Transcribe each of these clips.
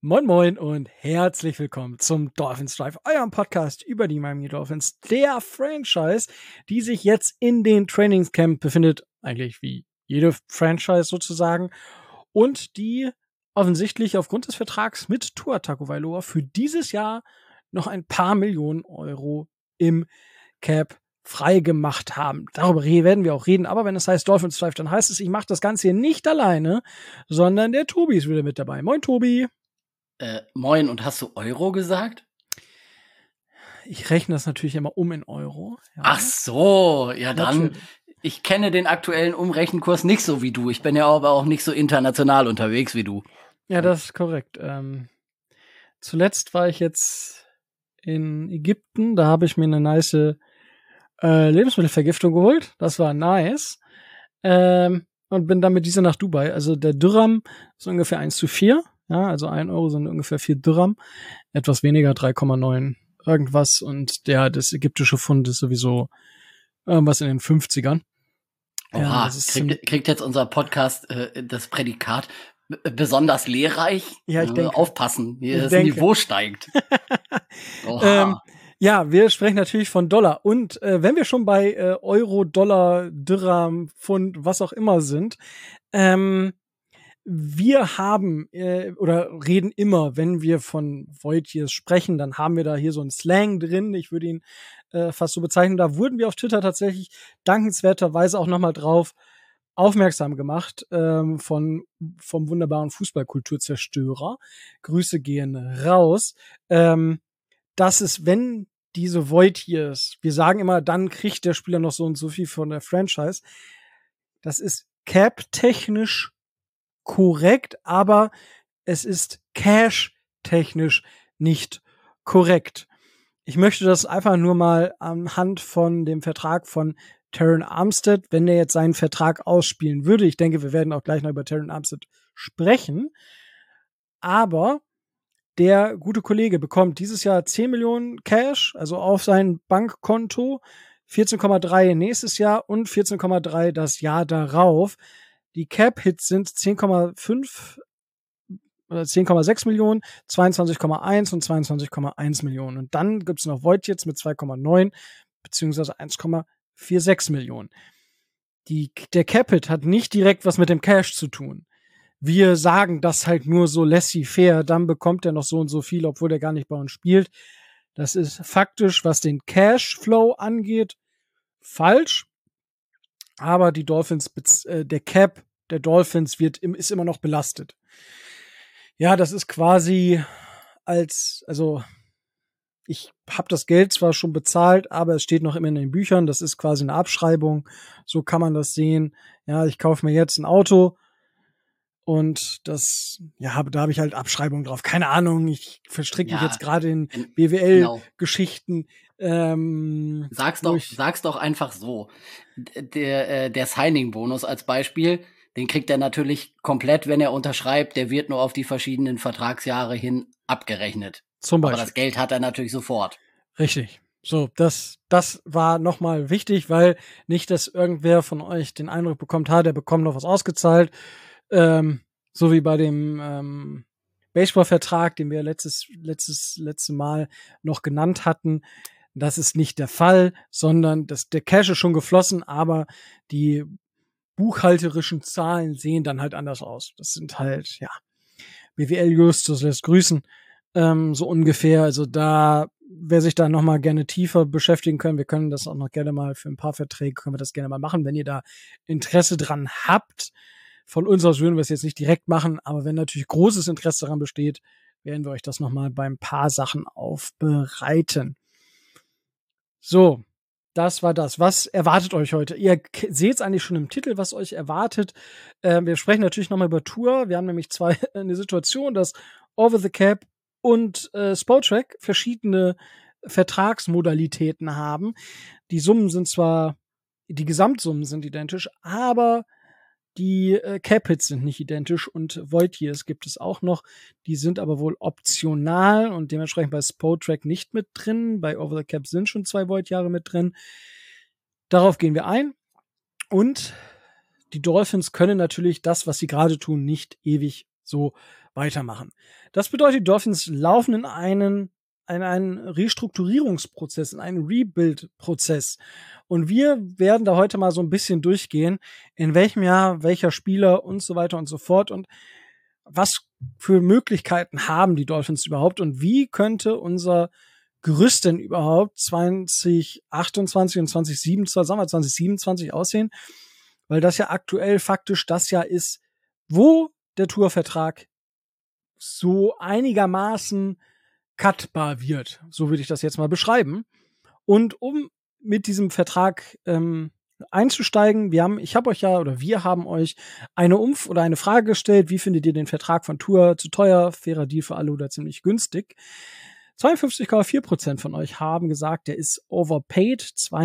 Moin Moin und herzlich willkommen zum Dolphins Drive, eurem Podcast über die Miami Dolphins, der Franchise, die sich jetzt in den Trainingscamp befindet, eigentlich wie jede Franchise sozusagen, und die offensichtlich aufgrund des Vertrags mit Tua Tagovailoa für dieses Jahr noch ein paar Millionen Euro im Cap freigemacht haben. Darüber werden wir auch reden, aber wenn es heißt Dolphins Drive, dann heißt es, ich mache das Ganze hier nicht alleine, sondern der Tobi ist wieder mit dabei. Moin Tobi. Moin, und hast du Euro gesagt? Ich rechne das natürlich immer um in Euro. Ja. Ach so, ja dann. Ich kenne den aktuellen Umrechenkurs nicht so wie du. Ich bin ja aber auch nicht so international unterwegs wie du. Ja, das ist korrekt. Zuletzt war ich jetzt in Ägypten. Da habe ich mir eine nice Lebensmittelvergiftung geholt. Das war nice. Und bin dann mit dieser nach Dubai. Also der Dirham ist ungefähr 1:4. Ja, also 1 Euro sind ungefähr 4 Dirham. Etwas weniger, 3,9 irgendwas. Und das ägyptische Pfund ist sowieso irgendwas in den 50ern. Oha, ja, kriegt jetzt unser Podcast das Prädikat besonders lehrreich? Ja, ich denke. Aufpassen, wie das Niveau steigt. Oha. Ja, wir sprechen natürlich von Dollar. Und wenn wir schon bei Euro, Dollar, Dirham, Pfund, was auch immer sind, wir haben oder reden immer, wenn wir von Void-Years sprechen, dann haben wir da hier so einen Slang drin. Ich würde ihn fast so bezeichnen. Da wurden wir auf Twitter tatsächlich dankenswerterweise auch nochmal drauf aufmerksam gemacht vom wunderbaren Fußballkulturzerstörer. Grüße gehen raus. Dass es, wenn diese Void-Years, wir sagen immer, dann kriegt der Spieler noch so und so viel von der Franchise. Das ist cap-technisch korrekt, aber es ist cash-technisch nicht korrekt. Ich möchte das einfach nur mal anhand von dem Vertrag von Terron Armstead, wenn der jetzt seinen Vertrag ausspielen würde, ich denke, wir werden auch gleich noch über Terron Armstead sprechen, aber der gute Kollege bekommt dieses Jahr 10 Millionen Cash, also auf sein Bankkonto, 14,3 nächstes Jahr und 14,3 das Jahr darauf. Die Cap-Hits sind 10,5 oder 10,6 Millionen, 22,1 und 22,1 Millionen. Und dann gibt's noch Void jetzt mit 2,9 beziehungsweise 1,46 Millionen. Der Cap-Hit hat nicht direkt was mit dem Cash zu tun. Wir sagen das halt nur so laissez-faire, dann bekommt er noch so und so viel, obwohl er gar nicht bei uns spielt. Das ist faktisch, was den Cashflow angeht, falsch. Aber die Dolphins, der Cap der Dolphins ist immer noch belastet. Ja, das ist quasi ich habe das Geld zwar schon bezahlt, aber es steht noch immer in den Büchern. Das ist quasi eine Abschreibung. So kann man das sehen. Ja, ich kaufe mir jetzt ein Auto und da habe ich halt Abschreibung drauf. Keine Ahnung, ich verstricke mich jetzt gerade in BWL-Geschichten. Sag's doch einfach so. Der Signing-Bonus als Beispiel, den kriegt er natürlich komplett, wenn er unterschreibt. Der wird nur auf die verschiedenen Vertragsjahre hin abgerechnet. Zum Beispiel. Aber das Geld hat er natürlich sofort. Richtig. So, das war nochmal wichtig, weil nicht, dass irgendwer von euch den Eindruck bekommt, der bekommt noch was ausgezahlt. So wie bei dem Baseball-Vertrag, den wir letzte Mal noch genannt hatten. Das ist nicht der Fall, sondern der Cash ist schon geflossen, aber die buchhalterischen Zahlen sehen dann halt anders aus. Das sind halt, ja, BWL-Justus lässt grüßen, so ungefähr. Also wer sich da nochmal gerne tiefer beschäftigen können, wir können das auch noch gerne mal für ein paar Verträge, können wir das gerne mal machen, wenn ihr da Interesse dran habt. Von uns aus würden wir es jetzt nicht direkt machen, aber wenn natürlich großes Interesse daran besteht, werden wir euch das nochmal bei ein paar Sachen aufbereiten. So, das war das. Was erwartet euch heute? Ihr seht es eigentlich schon im Titel, was euch erwartet. Wir sprechen natürlich nochmal über Tour. Wir haben nämlich eine Situation, dass Over the Cap und Spotrac verschiedene Vertragsmodalitäten haben. Die Gesamtsummen sind identisch, aber die Cap-Hits sind nicht identisch und Void-Years gibt es auch noch. Die sind aber wohl optional und dementsprechend bei Spotrac nicht mit drin. Bei Over the Cap sind schon 2 Void-Jahre mit drin. Darauf gehen wir ein. Und die Dolphins können natürlich das, was sie gerade tun, nicht ewig so weitermachen. Das bedeutet, die Dolphins laufen in einen Restrukturierungsprozess, in einen Rebuild-Prozess. Und wir werden da heute mal so ein bisschen durchgehen, in welchem Jahr welcher Spieler und so weiter und so fort und was für Möglichkeiten haben die Dolphins überhaupt und wie könnte unser Gerüst denn überhaupt 2028 und 2027, sagen wir 2027 aussehen? Weil das ja aktuell faktisch das Jahr ist, wo der Tour-Vertrag so einigermaßen cutbar wird. So würde ich das jetzt mal beschreiben. Und um mit diesem Vertrag einzusteigen, wir haben euch eine Frage gestellt, wie findet ihr den Vertrag von Tour? Zu teuer, fairer Deal für alle oder ziemlich günstig? 52,4% von euch haben gesagt, der ist overpaid.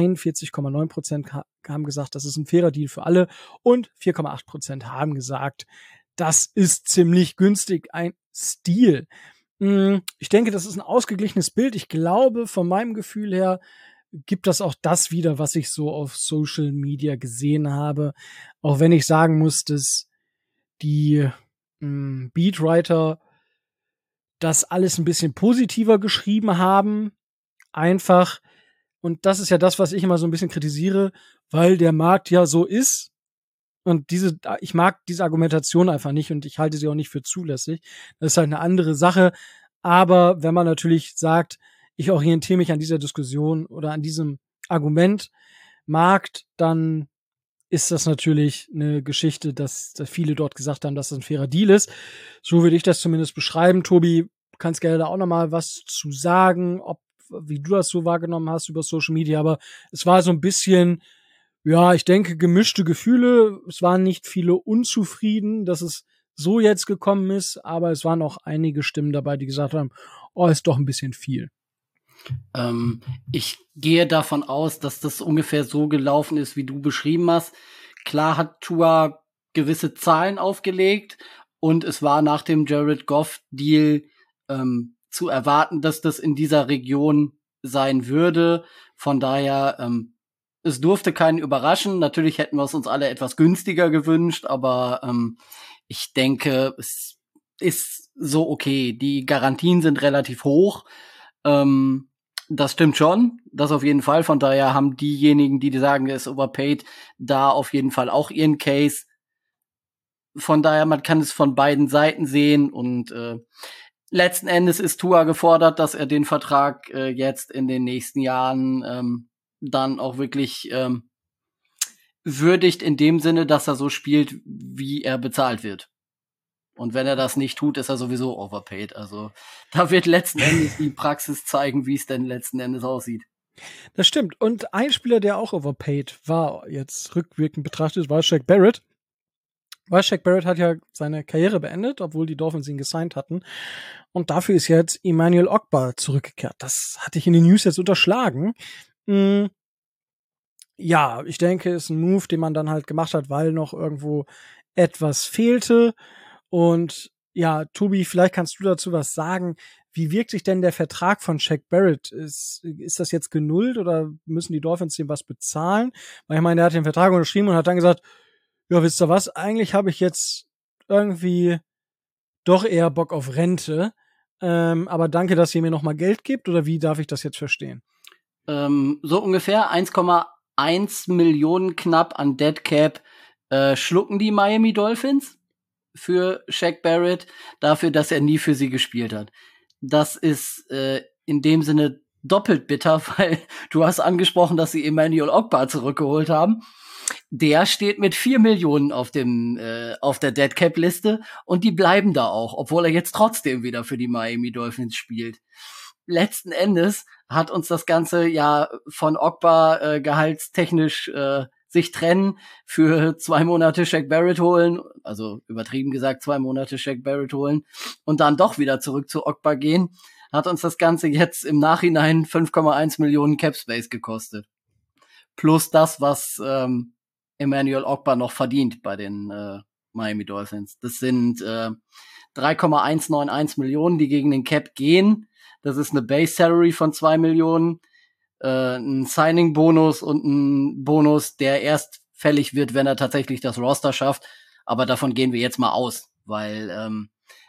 42,9% haben gesagt, das ist ein fairer Deal für alle. Und 4,8% haben gesagt, das ist ziemlich günstig, ein Steal. Ich denke, das ist ein ausgeglichenes Bild. Ich glaube, von meinem Gefühl her gibt das auch das wieder, was ich so auf Social Media gesehen habe. Auch wenn ich sagen muss, dass die Beatwriter das alles ein bisschen positiver geschrieben haben. Einfach, und das ist ja das, was ich immer so ein bisschen kritisiere, weil der Markt ja so ist. Und ich mag diese Argumentation einfach nicht und ich halte sie auch nicht für zulässig. Das ist halt eine andere Sache. Aber wenn man natürlich sagt, ich orientiere mich an dieser Diskussion oder an diesem Argument Markt, dann ist das natürlich eine Geschichte, dass viele dort gesagt haben, dass das ein fairer Deal ist. So würde ich das zumindest beschreiben. Tobi, du kannst gerne da auch noch mal was zu sagen, wie du das so wahrgenommen hast über Social Media. Aber es war so ein bisschen, ja, ich denke, gemischte Gefühle. Es waren nicht viele unzufrieden, dass es so jetzt gekommen ist, aber es waren auch einige Stimmen dabei, die gesagt haben, oh, ist doch ein bisschen viel. Ich gehe davon aus, dass das ungefähr so gelaufen ist, wie du beschrieben hast. Klar hat Tua gewisse Zahlen aufgelegt und es war nach dem Jared Goff-Deal zu erwarten, dass das in dieser Region sein würde. Von daher, es durfte keinen überraschen. Natürlich hätten wir es uns alle etwas günstiger gewünscht, aber ich denke, es ist so okay. Die Garantien sind relativ hoch. Das stimmt schon, das auf jeden Fall. Von daher haben diejenigen, die sagen, er ist overpaid, da auf jeden Fall auch ihren Case. Von daher, man kann es von beiden Seiten sehen und letzten Endes ist Tua gefordert, dass er den Vertrag jetzt in den nächsten Jahren dann auch wirklich würdigt in dem Sinne, dass er so spielt, wie er bezahlt wird. Und wenn er das nicht tut, ist er sowieso overpaid. Also da wird letzten Endes die Praxis zeigen, wie es denn letzten Endes aussieht. Das stimmt. Und ein Spieler, der auch overpaid war, jetzt rückwirkend betrachtet, war Shaq Barrett. Weil Shaq Barrett hat ja seine Karriere beendet, obwohl die Dolphins ihn gesigned hatten. Und dafür ist jetzt Emmanuel Ogbah zurückgekehrt. Das hatte ich in den News jetzt unterschlagen. Ja, ich denke, ist ein Move, den man dann halt gemacht hat, weil noch irgendwo etwas fehlte. Und ja, Tobi, vielleicht kannst du dazu was sagen. Wie wirkt sich denn der Vertrag von Shaq Barrett? Ist das jetzt genullt oder müssen die Dolphins ihm was bezahlen? Weil ich meine, er hat den Vertrag unterschrieben und hat dann gesagt, ja, wisst ihr was? Eigentlich habe ich jetzt irgendwie doch eher Bock auf Rente. Aber danke, dass ihr mir noch mal Geld gibt. Oder wie darf ich das jetzt verstehen? So ungefähr 1,1 Millionen knapp an Dead Cap schlucken die Miami Dolphins für Shaq Barrett, dafür, dass er nie für sie gespielt hat. Das ist in dem Sinne doppelt bitter, weil du hast angesprochen, dass sie Emmanuel Ogbah zurückgeholt haben. Der steht mit 4 Millionen auf der Dead Cap Liste und die bleiben da auch, obwohl er jetzt trotzdem wieder für die Miami Dolphins spielt. Letzten Endes hat uns das Ganze ja von Ogbah gehaltstechnisch sich trennen, für 2 Monate Shaq Barrett holen, also übertrieben gesagt 2 Monate Shaq Barrett holen und dann doch wieder zurück zu Ogbah gehen, hat uns das Ganze jetzt im Nachhinein 5,1 Millionen Cap Space gekostet. Plus das, was Emmanuel Ogbah noch verdient bei den Miami Dolphins. Das sind 3,191 Millionen, die gegen den Cap gehen. Das ist eine Base Salary von 2 Millionen. Ein Signing-Bonus und ein Bonus, der erst fällig wird, wenn er tatsächlich das Roster schafft. Aber davon gehen wir jetzt mal aus, weil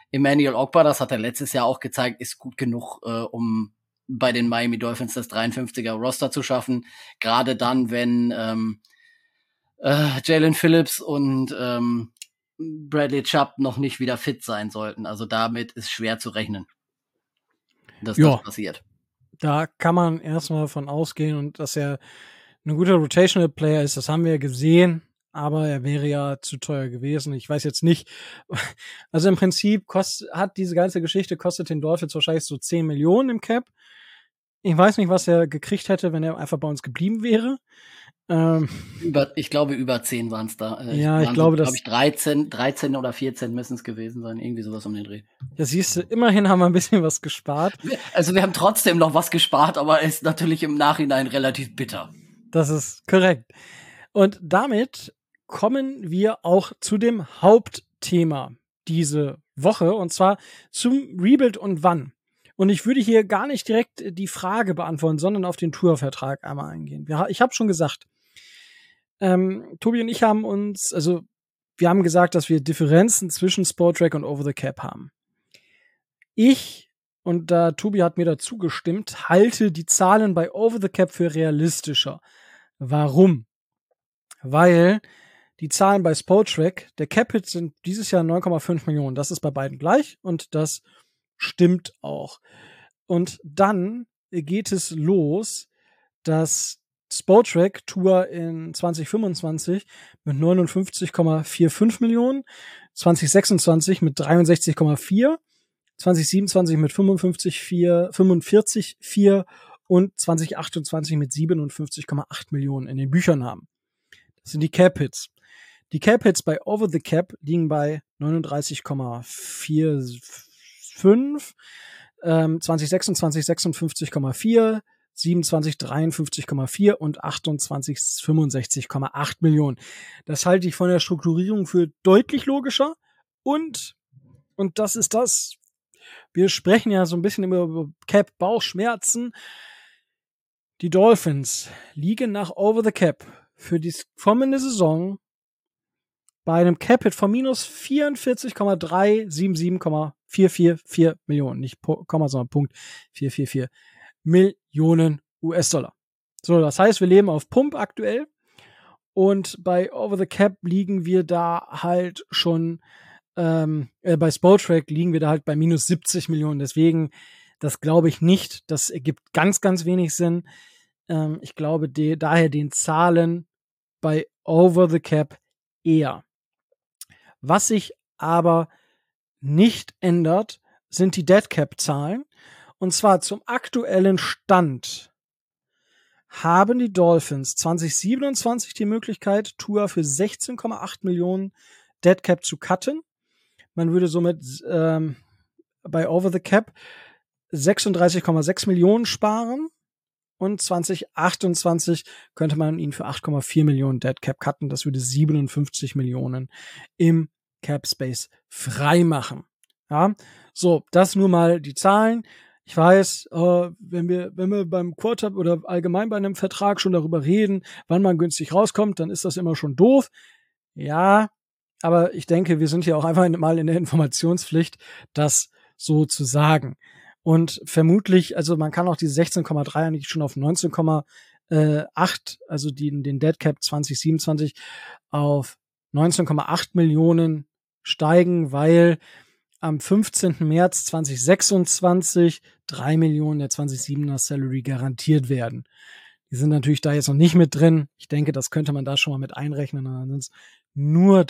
Emmanuel Ogbah, das hat er letztes Jahr auch gezeigt, ist gut genug, um bei den Miami Dolphins das 53er Roster zu schaffen. Gerade dann, wenn Jalen Phillips und Bradley Chubb noch nicht wieder fit sein sollten. Also damit ist schwer zu rechnen, dass das passiert. Da kann man erstmal von ausgehen, und dass er ein guter Rotational Player ist, das haben wir gesehen, aber er wäre ja zu teuer gewesen. Ich weiß jetzt nicht, also im Prinzip hat diese ganze Geschichte kostet den Dolphins wahrscheinlich so 10 Millionen im Cap. Ich weiß nicht, was er gekriegt hätte, wenn er einfach bei uns geblieben wäre. Ich glaube, über 10 waren es da. Ich glaube, so, 13 oder 14 müssen es gewesen sein. Irgendwie sowas um den Dreh. Ja, siehst du, immerhin haben wir ein bisschen was gespart. Also wir haben trotzdem noch was gespart, aber ist natürlich im Nachhinein relativ bitter. Das ist korrekt. Und damit kommen wir auch zu dem Hauptthema diese Woche, und zwar zum Rebuild und wann. Und ich würde hier gar nicht direkt die Frage beantworten, sondern auf den Tour-Vertrag einmal eingehen. Ich habe schon gesagt, Tobi und ich haben wir haben gesagt, dass wir Differenzen zwischen Spotrac und Over the Cap haben. Und Tobi hat mir dazu gestimmt, halte die Zahlen bei Over the Cap für realistischer. Warum? Weil die Zahlen bei Spotrac, der Cap-Hit sind dieses Jahr 9,5 Millionen. Das ist bei beiden gleich und das stimmt auch. Und dann geht es los, dass Spotrac Tour in 2025 mit 59,45 Millionen, 2026 mit 63,4, 2027 mit 45,4 und 2028 mit 57,8 Millionen in den Büchern haben. Das sind die Cap-Hits. Die Cap-Hits bei Over the Cap liegen bei 39,45, 2026 56,4, 27 53,4 und 28 65,8 Millionen. Das halte ich von der Strukturierung für deutlich logischer. Und das ist das. Wir sprechen ja so ein bisschen über Cap-Bauchschmerzen. Die Dolphins liegen nach Over the Cap für die kommende Saison bei einem Cap-Hit von minus 44,377,444 Millionen. Nicht Komma, sondern Punkt 444 Millionen US-Dollar. So, das heißt, wir leben auf Pump aktuell. Und bei Over the Cap liegen wir da halt schon, bei Spotrac liegen wir da halt bei minus 70 Millionen. Deswegen, das glaube ich nicht. Das ergibt ganz, ganz wenig Sinn. Ich glaube daher den Zahlen bei Over the Cap eher. Was sich aber nicht ändert, sind die Dead Cap Zahlen. Und zwar zum aktuellen Stand haben die Dolphins 2027 die Möglichkeit, Tour für 16,8 Millionen Dead Cap zu cutten. Man würde somit bei Over the Cap 36,6 Millionen sparen. Und 2028 könnte man ihn für 8,4 Millionen Dead Cap cutten. Das würde 57 Millionen im Cap Space frei machen. Ja, so, das nur mal die Zahlen. Ich weiß, wenn wir beim Quarter oder allgemein bei einem Vertrag schon darüber reden, wann man günstig rauskommt, dann ist das immer schon doof. Ja, aber ich denke, wir sind ja auch einfach mal in der Informationspflicht, das so zu sagen. Und vermutlich, also man kann auch diese 16,3 eigentlich schon auf 19,8, also den Dead Cap 2027 auf 19,8 Millionen steigen, weil am 15. März 2026 3 Millionen der 2027er Salary garantiert werden. Die sind natürlich da jetzt noch nicht mit drin. Ich denke, das könnte man da schon mal mit einrechnen. Und dann sind es nur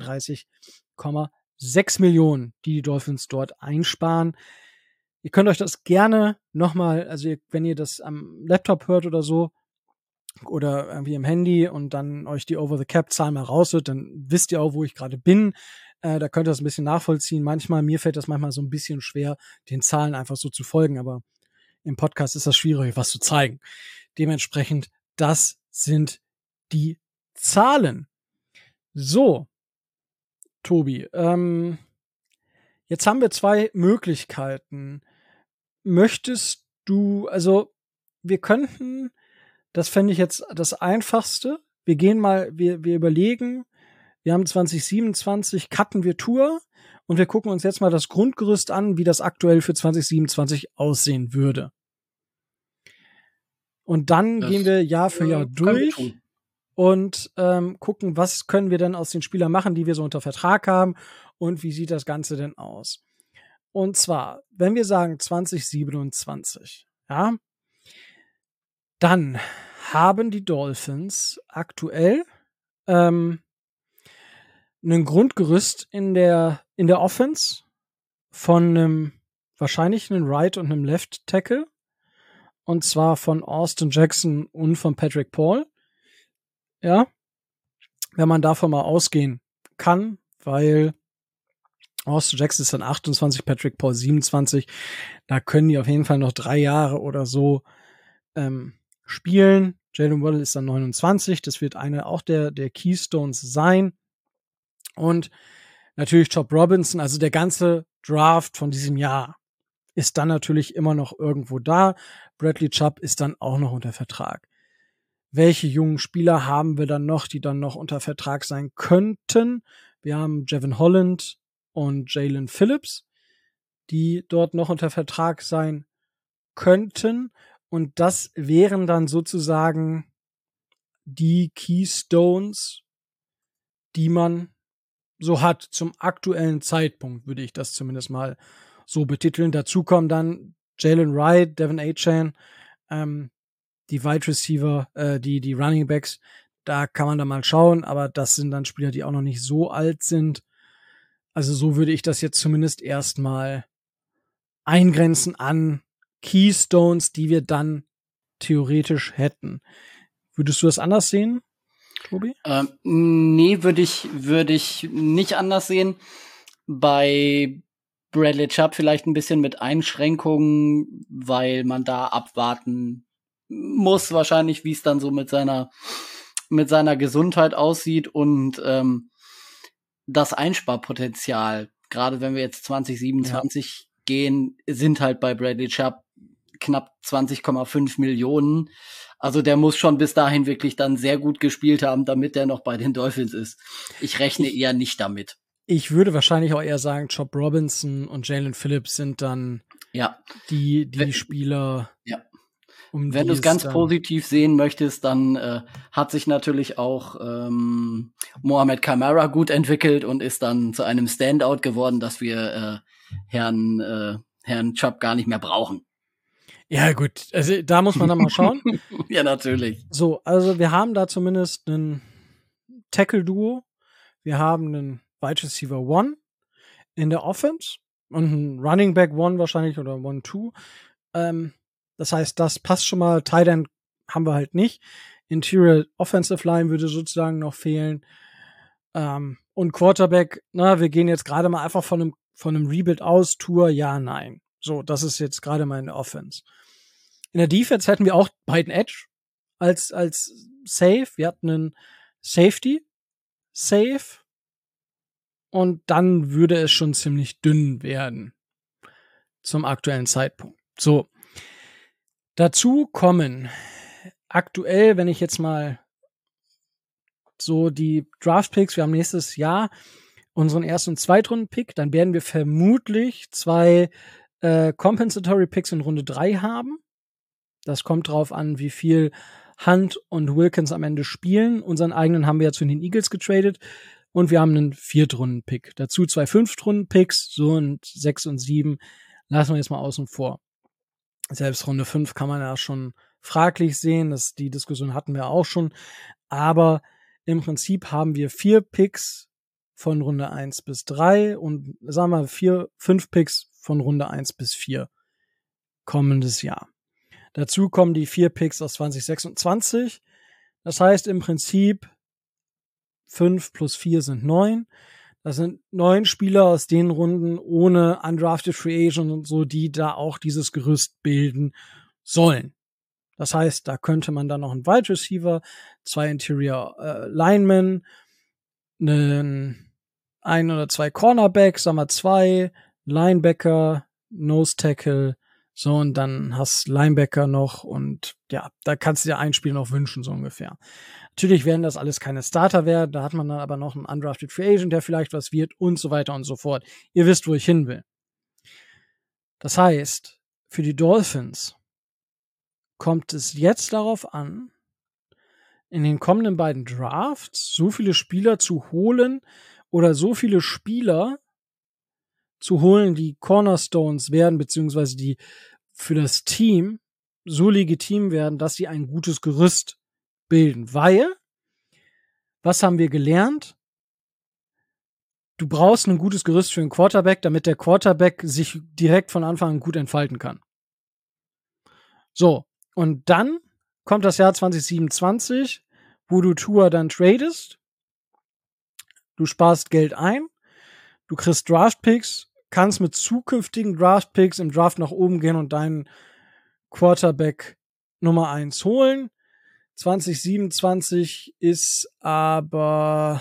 33,6 Millionen, die Dolphins dort einsparen. Ihr könnt euch das gerne nochmal, also wenn ihr das am Laptop hört oder so, oder irgendwie im Handy und dann euch die Over-the-Cap-Zahl mal rausholt, dann wisst ihr auch, wo ich gerade bin. Da könnt ihr das ein bisschen nachvollziehen. Mir fällt das manchmal so ein bisschen schwer, den Zahlen einfach so zu folgen, aber im Podcast ist das schwierig, was zu zeigen. Dementsprechend, das sind die Zahlen. So, Tobi, jetzt haben wir zwei Möglichkeiten. Möchtest du, also wir könnten, das fände ich jetzt das Einfachste. Wir überlegen, wir haben 2027, cutten wir Tour Und wir gucken uns jetzt mal das Grundgerüst an, wie das aktuell für 2027 aussehen würde. Und dann gehen wir Jahr für Jahr durch und gucken, was können wir denn aus den Spielern machen, die wir so unter Vertrag haben und wie sieht das Ganze denn aus. Und zwar, wenn wir sagen 2027, ja, dann haben die Dolphins aktuell ein Grundgerüst in der Offense von wahrscheinlich einem Right und einem Left Tackle. Und zwar von Austin Jackson und von Patrick Paul. Ja, wenn man davon mal ausgehen kann, weil Austin Jackson ist dann 28, Patrick Paul 27. Da können die auf jeden Fall noch 3 Jahre oder so spielen. Jalen Waddle ist dann 29. Das wird einer auch der Keystones sein. Und natürlich Job Robinson, also der ganze Draft von diesem Jahr ist dann natürlich immer noch irgendwo da. Bradley Chubb ist dann auch noch unter Vertrag. Welche jungen Spieler haben wir dann noch, die dann noch unter Vertrag sein könnten? Wir haben Jevon Holland und Jalen Phillips, die dort noch unter Vertrag sein könnten. Und das wären dann sozusagen die Keystones, die man so hat zum aktuellen Zeitpunkt, würde ich das zumindest mal so betiteln. Dazu kommen dann Jalen Wright, Devin Achane, die Wide Receiver, die Running Backs. Da kann man dann mal schauen, aber das sind dann Spieler, die auch noch nicht so alt sind. Also so würde ich das jetzt zumindest erstmal eingrenzen an Keystones, die wir dann theoretisch hätten. Würdest du das anders sehen, Tobi? Nee, würde ich nicht anders sehen. Bei Bradley Chubb vielleicht ein bisschen mit Einschränkungen, weil man da abwarten muss wahrscheinlich, wie es dann so mit seiner Gesundheit aussieht und das Einsparpotenzial, gerade wenn wir jetzt 2027 gehen, sind halt bei Bradley Chubb knapp 20,5 Millionen. Also der muss schon bis dahin wirklich dann sehr gut gespielt haben, damit der noch bei den Dolphins ist. Ich rechne eher nicht damit. Ich würde wahrscheinlich auch eher sagen, Job Robinson und Jalen Phillips sind dann die Spieler. Ja. Wenn du es ganz positiv sehen möchtest, dann hat sich natürlich auch Mohamed Kamara gut entwickelt und ist dann zu einem Standout geworden, dass wir Herrn Chubb gar nicht mehr brauchen. Ja, gut. Also da muss man dann mal schauen. Ja, natürlich. So, also wir haben da zumindest einen Tackle-Duo. Wir haben einen Wide Receiver 1 in der Offense und einen Running Back 1 wahrscheinlich oder 1-2. Das heißt, das passt schon mal. Tight End haben wir halt nicht. Interior Offensive Line würde sozusagen noch fehlen. Und Quarterback, wir gehen jetzt gerade mal einfach von einem Rebuild aus. Tour, ja, nein. So, das ist jetzt gerade meine Offense. In der Defense hätten wir auch beiden Edge als Safe. Wir hatten einen Safety, Safe. Und dann würde es schon ziemlich dünn werden zum aktuellen Zeitpunkt. So. Dazu kommen aktuell, wenn ich jetzt mal so die Draft-Picks, wir haben nächstes Jahr unseren ersten und Zweitrunden-Pick, dann werden wir vermutlich 2 Compensatory Picks in Runde 3 haben. Das kommt drauf an, wie viel Hunt und Wilkins am Ende spielen. Unseren eigenen haben wir ja zu den Eagles getradet. Und wir haben einen 4-Runden-Pick. Dazu 2 5-Runden-Picks, so und 6 und 7 lassen wir jetzt mal außen vor. Selbst Runde 5 kann man ja schon fraglich sehen. Die Diskussion hatten wir auch schon. Aber im Prinzip haben wir 4 Picks von Runde 1 bis 3 und sagen wir 5 Picks von Runde 1 bis 4 kommendes Jahr. Dazu kommen die 4 Picks aus 2026. Das heißt im Prinzip 5 plus 4 sind 9. Das sind 9 Spieler aus den Runden ohne undrafted Free Agent und so, die da auch dieses Gerüst bilden sollen. Das heißt, da könnte man dann noch einen Wide Receiver, 2 Interior Linemen, ein oder 2 Cornerbacks, sagen wir 2 Linebacker, Nose Tackle, So, und dann hast Linebacker noch und ja, da kannst du dir ein Spiel noch wünschen, so ungefähr. Natürlich werden das alles keine Starter werden, da hat man dann aber noch einen Undrafted Free Agent, der vielleicht was wird und so weiter und so fort. Ihr wisst, wo ich hin will. Das heißt, für die Dolphins kommt es jetzt darauf an, in den kommenden beiden Drafts so viele Spieler zu holen oder so viele Spieler zu holen, die Cornerstones werden, beziehungsweise die für das Team so legitim werden, dass sie ein gutes Gerüst bilden. Weil, was haben wir gelernt? Du brauchst ein gutes Gerüst für einen Quarterback, damit der Quarterback sich direkt von Anfang an gut entfalten kann. So, und dann kommt das Jahr 2027, wo du Tua dann tradest. Du sparst Geld ein. Du kriegst Draft-Picks, kannst mit zukünftigen Draft-Picks im Draft nach oben gehen und deinen Quarterback Nummer 1 holen. 2027 ist aber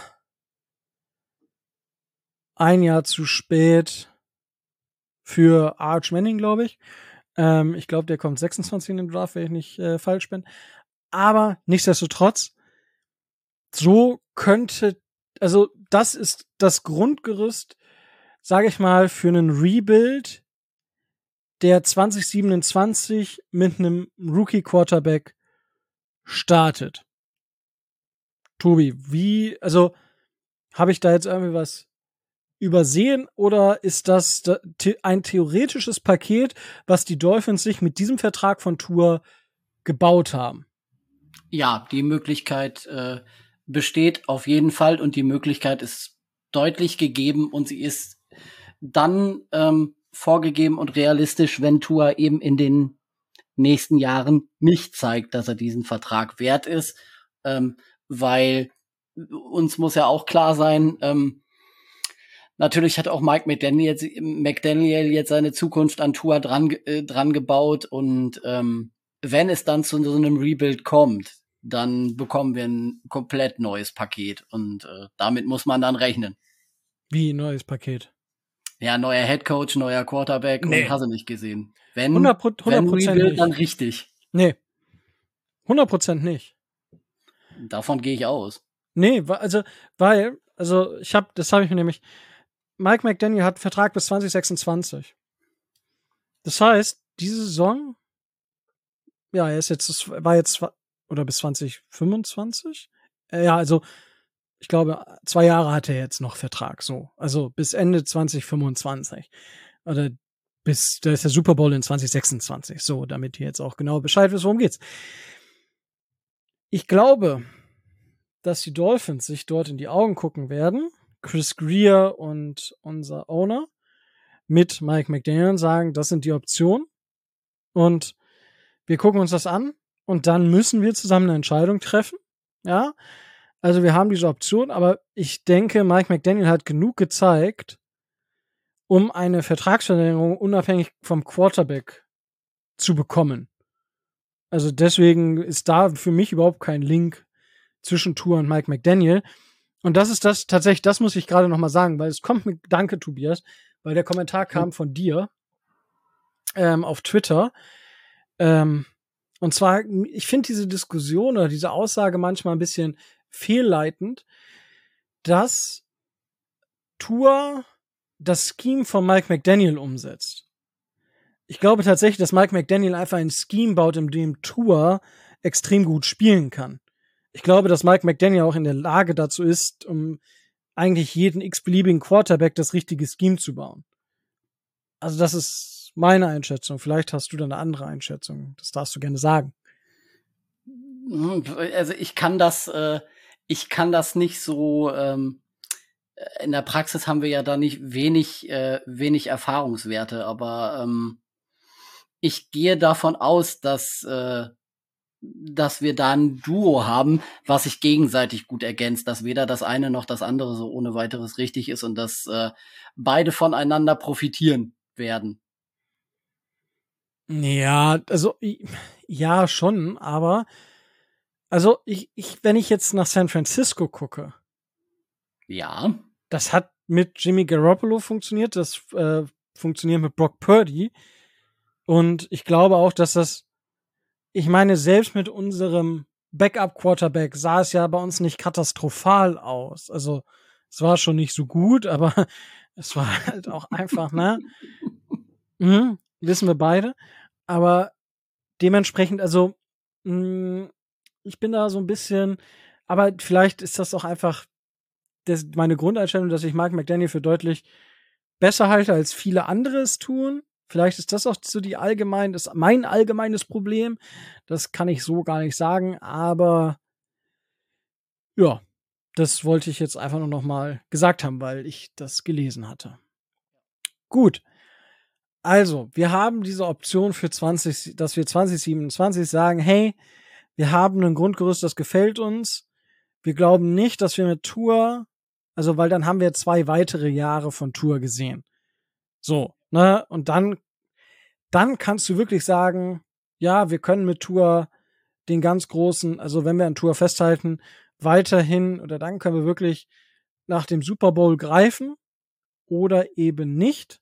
ein Jahr zu spät für Arch Manning, glaube ich. Ich glaube, der kommt 26 in den Draft, wenn ich nicht falsch bin. Aber nichtsdestotrotz, so könnte, also das ist das Grundgerüst, sage ich mal, für einen Rebuild, der 2027 mit einem Rookie-Quarterback startet. Tobi, also habe ich da jetzt irgendwie was übersehen oder ist das ein theoretisches Paket, was die Dolphins sich mit diesem Vertrag von Tua gebaut haben? Ja, die Möglichkeit besteht auf jeden Fall und die Möglichkeit ist deutlich gegeben und sie ist dann vorgegeben und realistisch, wenn Tua eben in den nächsten Jahren nicht zeigt, dass er diesen Vertrag wert ist, weil uns muss ja auch klar sein, natürlich hat auch Mike McDaniel jetzt seine Zukunft an Tua dran gebaut und wenn es dann zu so einem Rebuild kommt, dann bekommen wir ein komplett neues Paket und damit muss man dann rechnen. Wie neues Paket? Ja, neuer Headcoach, neuer Quarterback und hast du nicht gesehen. Wenn 100% Rebuild, nicht. dann richtig. Nee, 100% nicht. Davon gehe ich aus. Nee, das habe ich mir nämlich, Mike McDaniel hat einen Vertrag bis 2026. Das heißt, diese Saison, ja, oder bis 2025? Ja, also, ich glaube, 2 Jahre hat er jetzt noch Vertrag, so. Also, bis Ende 2025. Oder da ist der Super Bowl in 2026. So, damit ihr jetzt auch genau Bescheid wisst, worum geht's. Ich glaube, dass die Dolphins sich dort in die Augen gucken werden, Chris Grier und unser Owner, mit Mike McDaniel sagen, das sind die Optionen. Und wir gucken uns das an und dann müssen wir zusammen eine Entscheidung treffen. Ja, also wir haben diese Option, aber ich denke, Mike McDaniel hat genug gezeigt, um eine Vertragsverlängerung unabhängig vom Quarterback zu bekommen. Also deswegen ist da für mich überhaupt kein Link zwischen Tua und Mike McDaniel. Und das ist das muss ich gerade noch mal sagen, weil es kommt mir, danke Tobias, weil der Kommentar kam von dir auf Twitter. Und zwar, ich finde diese Diskussion oder diese Aussage manchmal ein bisschen fehlleitend, dass Tua das Scheme von Mike McDaniel umsetzt. Ich glaube tatsächlich, dass Mike McDaniel einfach ein Scheme baut, in dem Tua extrem gut spielen kann. Ich glaube, dass Mike McDaniel auch in der Lage dazu ist, um eigentlich jeden x-beliebigen Quarterback das richtige Scheme zu bauen. Also das ist meine Einschätzung. Vielleicht hast du da eine andere Einschätzung. Das darfst du gerne sagen. Also ich kann das nicht so, in der Praxis haben wir ja da nicht wenig Erfahrungswerte, aber ich gehe davon aus, dass wir da ein Duo haben, was sich gegenseitig gut ergänzt, dass weder das eine noch das andere so ohne weiteres richtig ist und dass beide voneinander profitieren werden. Ja, also ja schon, aber also wenn ich jetzt nach San Francisco gucke, ja, das hat mit Jimmy Garoppolo funktioniert, das funktioniert mit Brock Purdy. Und ich glaube auch, dass ich meine, selbst mit unserem Backup-Quarterback sah es ja bei uns nicht katastrophal aus. Also, es war schon nicht so gut, aber es war halt auch einfach, ne? Wissen wir beide. Aber dementsprechend, also, ich bin da so ein bisschen, aber vielleicht ist das auch einfach meine Grundeinstellung, dass ich Mike McDaniel für deutlich besser halte, als viele andere es tun. Vielleicht ist das auch so mein allgemeines Problem. Das kann ich so gar nicht sagen, aber ja, das wollte ich jetzt einfach nur noch mal gesagt haben, weil ich das gelesen hatte. Gut. Also, wir haben diese Option für dass wir 2027 sagen, hey, wir haben ein Grundgerüst, das gefällt uns. Wir glauben nicht, dass wir mit Tour, also weil dann haben wir 2 weitere Jahre von Tour gesehen. So, ne? Und dann kannst du wirklich sagen, ja, wir können mit Tour den ganz großen, also wenn wir an Tour festhalten, weiterhin, oder dann können wir wirklich nach dem Super Bowl greifen oder eben nicht.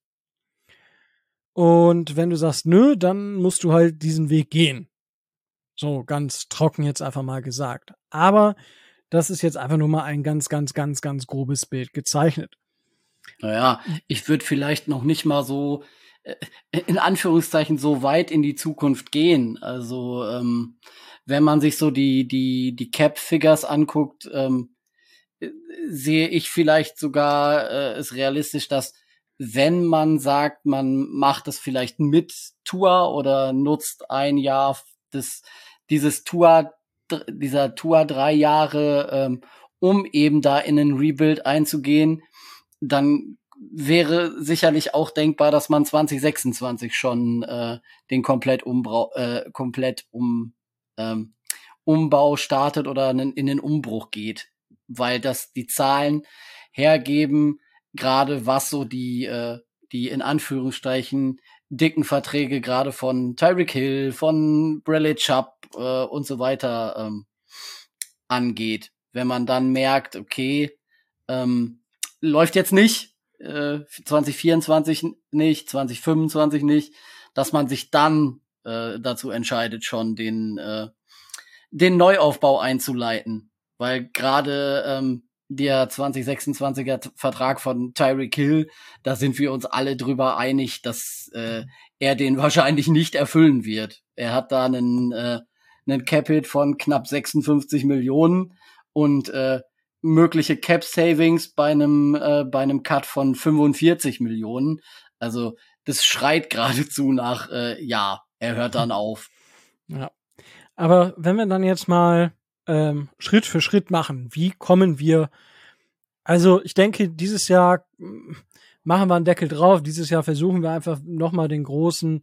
Und wenn du sagst, nö, dann musst du halt diesen Weg gehen. So ganz trocken jetzt einfach mal gesagt. Aber das ist jetzt einfach nur mal ein ganz, ganz, ganz, ganz grobes Bild gezeichnet. Naja, ich würde vielleicht noch nicht mal so, in Anführungszeichen, so weit in die Zukunft gehen. Also, wenn man sich so die Cap-Figures anguckt, sehe ich vielleicht sogar es realistisch, dass wenn man sagt, man macht es vielleicht mit Tour oder nutzt ein Jahr dieser Tour 3 Jahre, um eben da in einen Rebuild einzugehen, dann wäre sicherlich auch denkbar, dass man 2026 schon den Umbau startet oder in den Umbruch geht, weil das die Zahlen hergeben, gerade was so die in Anführungsstrichen dicken Verträge gerade von Tyreek Hill, von Bradley Chubb und so weiter angeht. Wenn man dann merkt, okay, läuft jetzt nicht, 2024 nicht, 2025 nicht, dass man sich dann dazu entscheidet, schon den Neuaufbau einzuleiten. Weil gerade der 2026er Vertrag von Tyreek Hill, da sind wir uns alle drüber einig, dass er den wahrscheinlich nicht erfüllen wird. Er hat da einen Cap-Hit von knapp 56 Millionen und mögliche Cap-Savings bei einem Cut von 45 Millionen. Also das schreit geradezu nach, ja, er hört dann auf. Ja. Aber wenn wir dann jetzt mal Schritt für Schritt machen, wie kommen wir, also ich denke, dieses Jahr machen wir einen Deckel drauf, dieses Jahr versuchen wir einfach nochmal den großen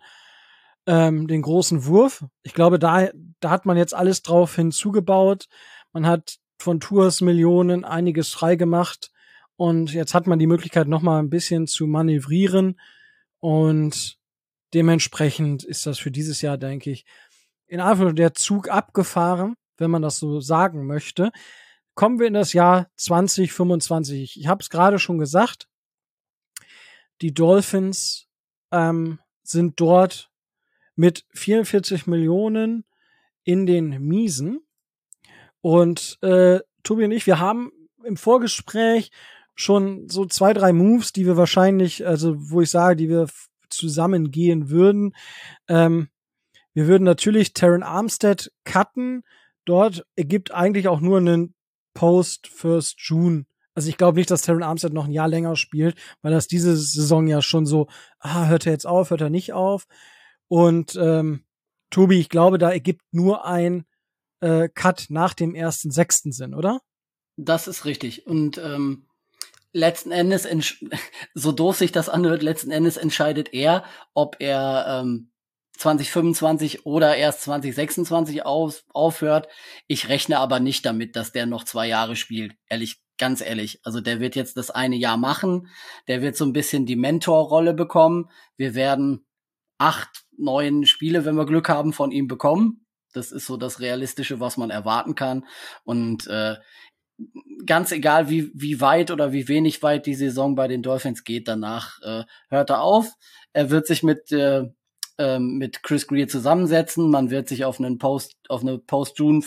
Wurf. Ich glaube, da hat man jetzt alles drauf hinzugebaut. Man hat von Tours Millionen einiges freigemacht und jetzt hat man die Möglichkeit, nochmal ein bisschen zu manövrieren und dementsprechend ist das für dieses Jahr, denke ich, in Anführungszeichen der Zug abgefahren, wenn man das so sagen möchte. Kommen wir in das Jahr 2025. Ich habe es gerade schon gesagt, die Dolphins sind dort mit 44 Millionen in den Miesen. Und Tobi und ich, wir haben im Vorgespräch schon so 2, 3 Moves, die wir wahrscheinlich, also wo ich sage, die wir zusammen gehen würden. Wir würden natürlich Terron Armstead cutten. Dort ergibt eigentlich auch nur einen Post-First June. Also ich glaube nicht, dass Terron Armstead noch ein Jahr länger spielt, weil das diese Saison ja schon so, hört er jetzt auf, hört er nicht auf. Und Tobi, ich glaube, da ergibt nur ein Cut nach dem 1.6. Sinn, oder? Das ist richtig. Und letzten Endes, so doof sich das anhört, letzten Endes entscheidet er, ob er 2025 oder erst 2026 aufhört. Ich rechne aber nicht damit, dass der noch 2 Jahre spielt. Ganz ehrlich. Also der wird jetzt das eine Jahr machen. Der wird so ein bisschen die Mentorrolle bekommen. Wir werden 8, 9 Spiele, wenn wir Glück haben, von ihm bekommen. Das ist so das Realistische, was man erwarten kann. Und ganz egal, wie weit oder wie wenig weit die Saison bei den Dolphins geht, danach hört er auf. Er wird sich mit mit Chris Greer zusammensetzen. Man wird sich auf eine Post-June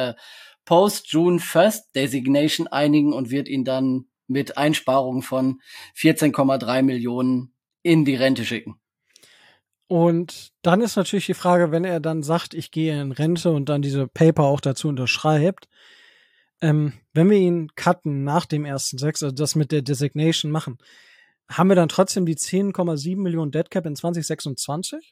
First Designation einigen und wird ihn dann mit Einsparungen von 14,3 Millionen in die Rente schicken. Und dann ist natürlich die Frage, wenn er dann sagt, ich gehe in Rente und dann diese Paper auch dazu unterschreibt, wenn wir ihn cutten nach dem 1.6., also das mit der Designation machen, haben wir dann trotzdem die 10,7 Millionen Deadcap in 2026?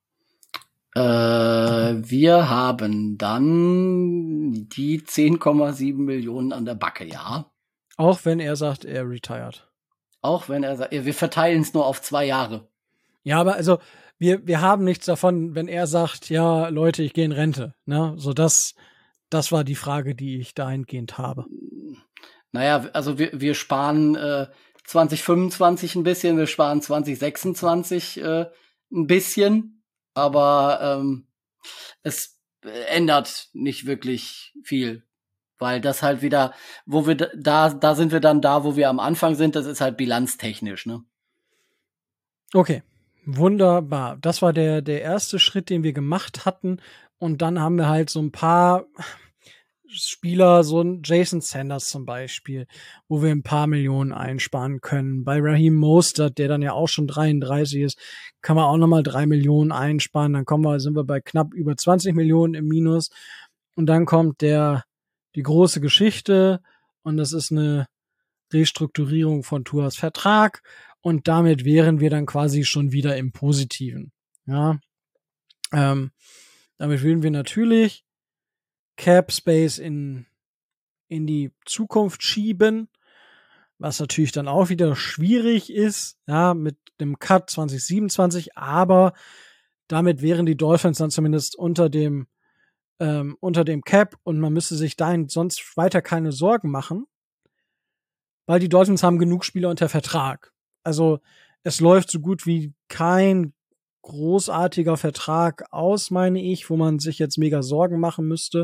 Wir haben dann die 10,7 Millionen an der Backe, ja. Auch wenn er sagt, er retired. Auch wenn er sagt, wir verteilen es nur auf 2 Jahre. Ja, aber also wir haben nichts davon, wenn er sagt, ja, Leute, ich gehe in Rente. Ne? So das war die Frage, die ich dahingehend habe. Naja, also wir sparen 2025 ein bisschen, wir sparen 2026 ein bisschen, aber es ändert nicht wirklich viel. Weil das halt wieder, wo wir da sind wir dann da, wo wir am Anfang sind, das ist halt bilanztechnisch, ne? Okay, wunderbar. Das war der erste Schritt, den wir gemacht hatten. Und dann haben wir halt so ein paar Spieler, so ein Jason Sanders zum Beispiel, wo wir ein paar Millionen einsparen können. Bei Raheem Mostert, der dann ja auch schon 33 ist, kann man auch nochmal 3 Millionen einsparen. Dann sind wir bei knapp über 20 Millionen im Minus. Und dann kommt die große Geschichte und das ist eine Restrukturierung von Tuas Vertrag und damit wären wir dann quasi schon wieder im Positiven. Ja, damit würden wir natürlich Cap Space in die Zukunft schieben, was natürlich dann auch wieder schwierig ist, ja, mit dem Cut 2027, aber damit wären die Dolphins dann zumindest unter dem Cap und man müsste sich dahin sonst weiter keine Sorgen machen, weil die Dolphins haben genug Spieler unter Vertrag. Also es läuft so gut wie kein großartiger Vertrag aus, meine ich, wo man sich jetzt mega Sorgen machen müsste.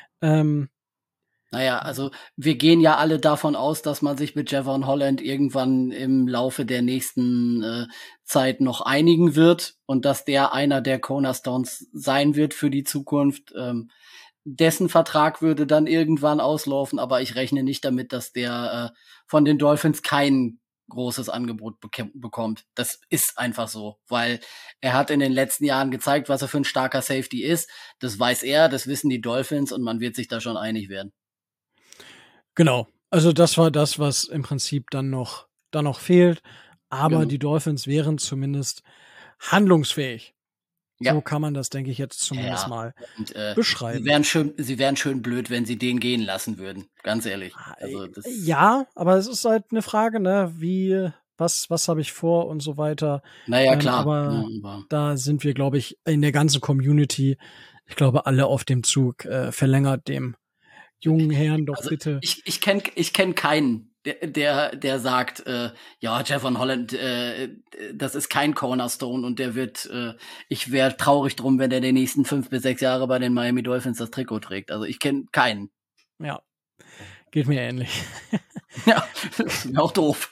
Naja, also wir gehen ja alle davon aus, dass man sich mit Jevon Holland irgendwann im Laufe der nächsten Zeit noch einigen wird und dass der einer der Cornerstones sein wird für die Zukunft. Dessen Vertrag würde dann irgendwann auslaufen, aber ich rechne nicht damit, dass der von den Dolphins kein großes Angebot bekommt. Das ist einfach so, weil er hat in den letzten Jahren gezeigt, was er für ein starker Safety ist. Das weiß er, das wissen die Dolphins und man wird sich da schon einig werden. Genau. Also das war das, was im Prinzip dann noch fehlt. Aber genau. Die Dolphins wären zumindest handlungsfähig. Ja. So kann man das, denke ich, jetzt zumindest mal beschreiben. Sie wären schön blöd, wenn sie den gehen lassen würden. Ganz ehrlich. Also ja, aber es ist halt eine Frage, ne, was habe ich vor und so weiter. Naja, klar. Aber da sind wir, glaube ich, in der ganzen Community, ich glaube, alle auf dem Zug, verlängert dem jungen Herrn doch also bitte. Ich kenn keinen, der sagt, ja, Jevon Holland, das ist kein Cornerstone und der wird, ich wäre traurig drum, wenn der die nächsten 5 bis 6 Jahre bei den Miami Dolphins das Trikot trägt. Also ich kenne keinen. Ja, geht mir ähnlich. Ja, ist mir auch doof.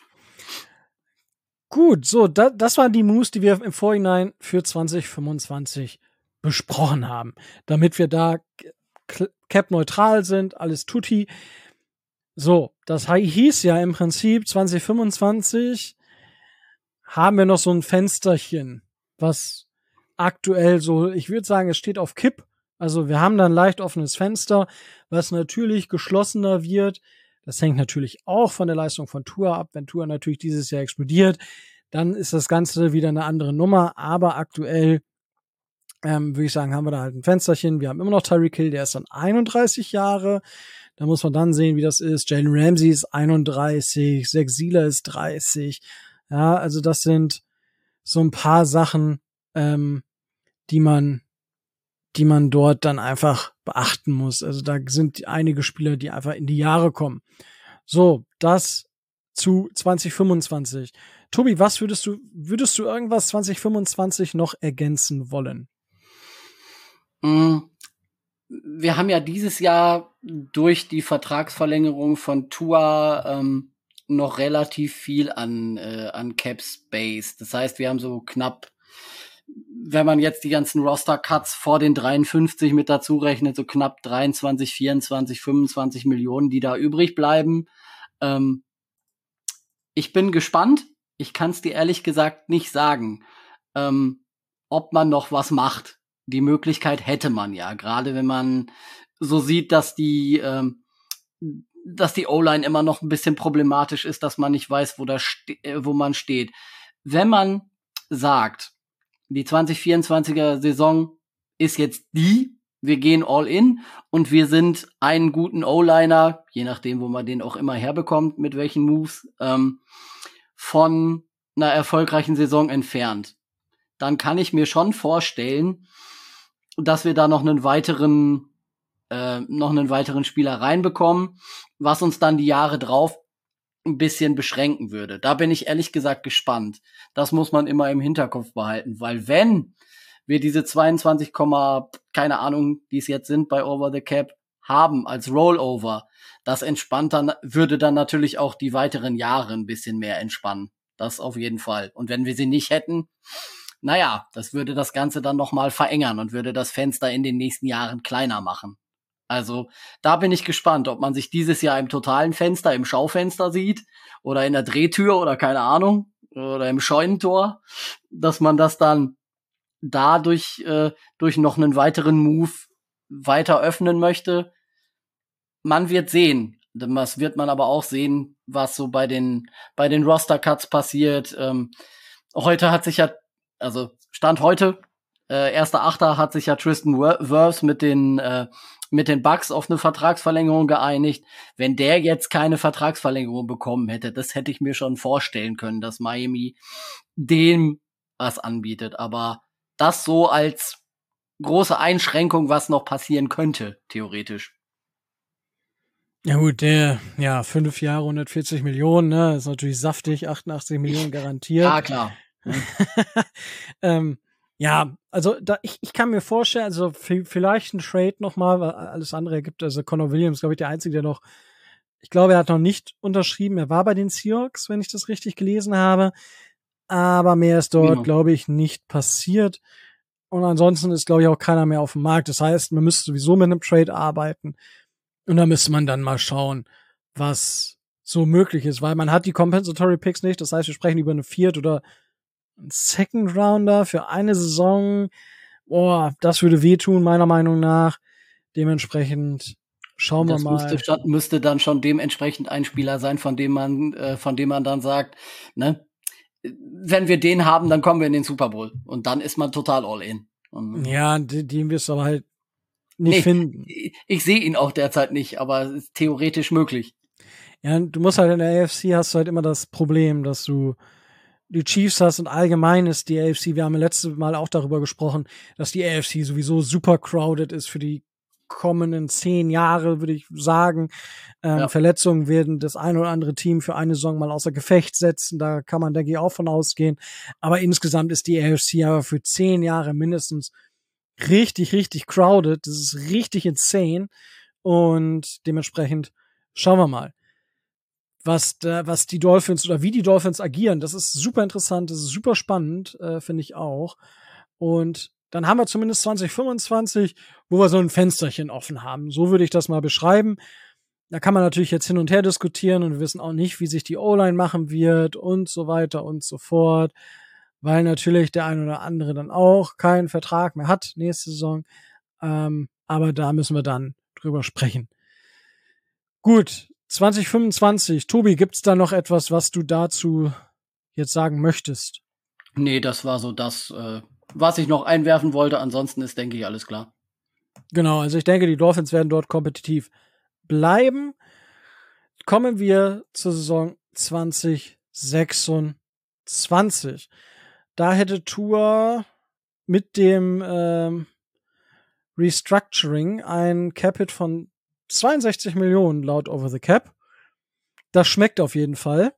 Gut, so, das waren die Moves, die wir im Vorhinein für 2025 besprochen haben, damit wir da Cap-neutral sind, alles tutti. So, das hieß ja im Prinzip 2025 haben wir noch so ein Fensterchen, was aktuell so, ich würde sagen, es steht auf Kipp. Also wir haben da ein leicht offenes Fenster, was natürlich geschlossener wird. Das hängt natürlich auch von der Leistung von Tua ab. Wenn Tua natürlich dieses Jahr explodiert, dann ist das Ganze wieder eine andere Nummer. Aber aktuell würde ich sagen, haben wir da halt ein Fensterchen. Wir haben immer noch Tyreek Hill, der ist dann 31 Jahre. Da muss man dann sehen, wie das ist. Jalen Ramsey ist 31, Zach Sieler ist 30. Ja, also das sind so ein paar Sachen, die man dort dann einfach beachten muss. Also da sind einige Spieler, die einfach in die Jahre kommen. So, das zu 2025. Tobi, was würdest du irgendwas 2025 noch ergänzen wollen? Wir haben ja dieses Jahr durch die Vertragsverlängerung von Tua noch relativ viel an Cap Space. Das heißt, wir haben so knapp wenn man jetzt die ganzen Roster-Cuts vor den 53 mit dazu rechnet, so knapp 23, 24, 25 Millionen, die da übrig bleiben. Ich bin gespannt. Ich kann es dir ehrlich gesagt nicht sagen, ob man noch was macht. Die Möglichkeit hätte man ja, gerade wenn man so sieht, dass die O-Line immer noch ein bisschen problematisch ist, dass man nicht weiß, wo man steht. Wenn man sagt, die 2024er Saison ist jetzt wir gehen all in und wir sind einen guten O-Liner, je nachdem, wo man den auch immer herbekommt, mit welchen Moves, von einer erfolgreichen Saison entfernt, dann kann ich mir schon vorstellen, dass wir da noch einen weiteren Spieler reinbekommen, was uns dann die Jahre drauf ein bisschen beschränken würde. Da bin ich ehrlich gesagt gespannt. Das muss man immer im Hinterkopf behalten, weil wenn wir diese 22, keine Ahnung, die es jetzt sind bei Over the Cap, haben als Rollover, das würde dann natürlich auch die weiteren Jahre ein bisschen mehr entspannen. Das auf jeden Fall. Und wenn wir sie nicht hätten, naja, das würde das Ganze dann nochmal verengern und würde das Fenster in den nächsten Jahren kleiner machen. Also da bin ich gespannt, ob man sich dieses Jahr im totalen Fenster, im Schaufenster sieht oder in der Drehtür oder keine Ahnung oder im Scheunentor, dass man das dann dadurch durch noch einen weiteren Move weiter öffnen möchte. Man wird sehen. Das wird man aber auch sehen, was so bei den Roster-Cuts passiert. Heute hat sich ja, also Stand heute, 1.8. hat sich ja Tristan Wirfs mit den Bucks auf eine Vertragsverlängerung geeinigt. Wenn der jetzt keine Vertragsverlängerung bekommen hätte, das hätte ich mir schon vorstellen können, dass Miami dem was anbietet. Aber das so als große Einschränkung, was noch passieren könnte, theoretisch. Ja gut, 5 Jahre, 140 Millionen, ne, ist natürlich saftig, 88 Millionen garantiert. Ja, klar. Ja, also ich kann mir vorstellen, also vielleicht ein Trade nochmal, weil alles andere gibt, also Connor Williams, glaube ich, der Einzige, der noch, ich glaube, er hat noch nicht unterschrieben, er war bei den Seahawks, wenn ich das richtig gelesen habe, aber mehr ist dort, glaube ich, nicht passiert und ansonsten ist, glaube ich, auch keiner mehr auf dem Markt, das heißt, man müsste sowieso mit einem Trade arbeiten und da müsste man dann mal schauen, was so möglich ist, weil man hat die Compensatory Picks nicht, das heißt, wir sprechen über eine Viert- oder ein Second Rounder für eine Saison, das würde wehtun, meiner Meinung nach. Dementsprechend schauen wir mal. Das müsste dann schon dementsprechend ein Spieler sein, von dem man dann sagt, ne, wenn wir den haben, dann kommen wir in den Super Bowl. Und dann ist man total all in. Ja, den wirst du aber halt nicht finden. Ich sehe ihn auch derzeit nicht, aber es ist theoretisch möglich. Ja, du musst halt in der AFC hast du halt immer das Problem, dass du die Chiefs hast und allgemein ist die AFC, wir haben ja letztes Mal auch darüber gesprochen, dass die AFC sowieso super crowded ist für die kommenden 10 Jahre, würde ich sagen. Verletzungen werden das ein oder andere Team für eine Saison mal außer Gefecht setzen, da kann man, denke ich, auch von ausgehen. Aber insgesamt ist die AFC aber für 10 Jahre mindestens richtig, richtig crowded. Das ist richtig insane und dementsprechend schauen wir mal, was die Dolphins oder wie die Dolphins agieren. Das ist super interessant, das ist super spannend, finde ich auch. Und dann haben wir zumindest 2025, wo wir so ein Fensterchen offen haben. So würde ich das mal beschreiben. Da kann man natürlich jetzt hin und her diskutieren und wir wissen auch nicht, wie sich die O-Line machen wird und so weiter und so fort, weil natürlich der ein oder andere dann auch keinen Vertrag mehr hat nächste Saison. Aber da müssen wir dann drüber sprechen. Gut, 2025. Tobi, gibt's da noch etwas, was du dazu jetzt sagen möchtest? Nee, das war so das, was ich noch einwerfen wollte. Ansonsten ist, denke ich, alles klar. Genau, also ich denke, die Dolphins werden dort kompetitiv bleiben. Kommen wir zur Saison 2026. Da hätte Tua mit dem Restructuring ein Cap-Hit von 62 Millionen laut Over the Cap. Das schmeckt auf jeden Fall.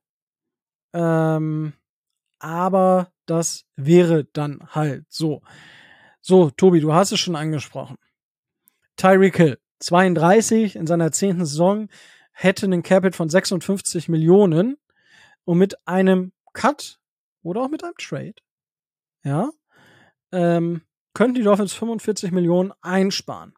Aber das wäre dann halt so. So, Tobi, du hast es schon angesprochen. Tyreek Hill, 32 in seiner 10. Saison, hätte einen Cap-Hit von 56 Millionen und mit einem Cut oder auch mit einem Trade, ja, könnten die Dolphins 45 Millionen einsparen.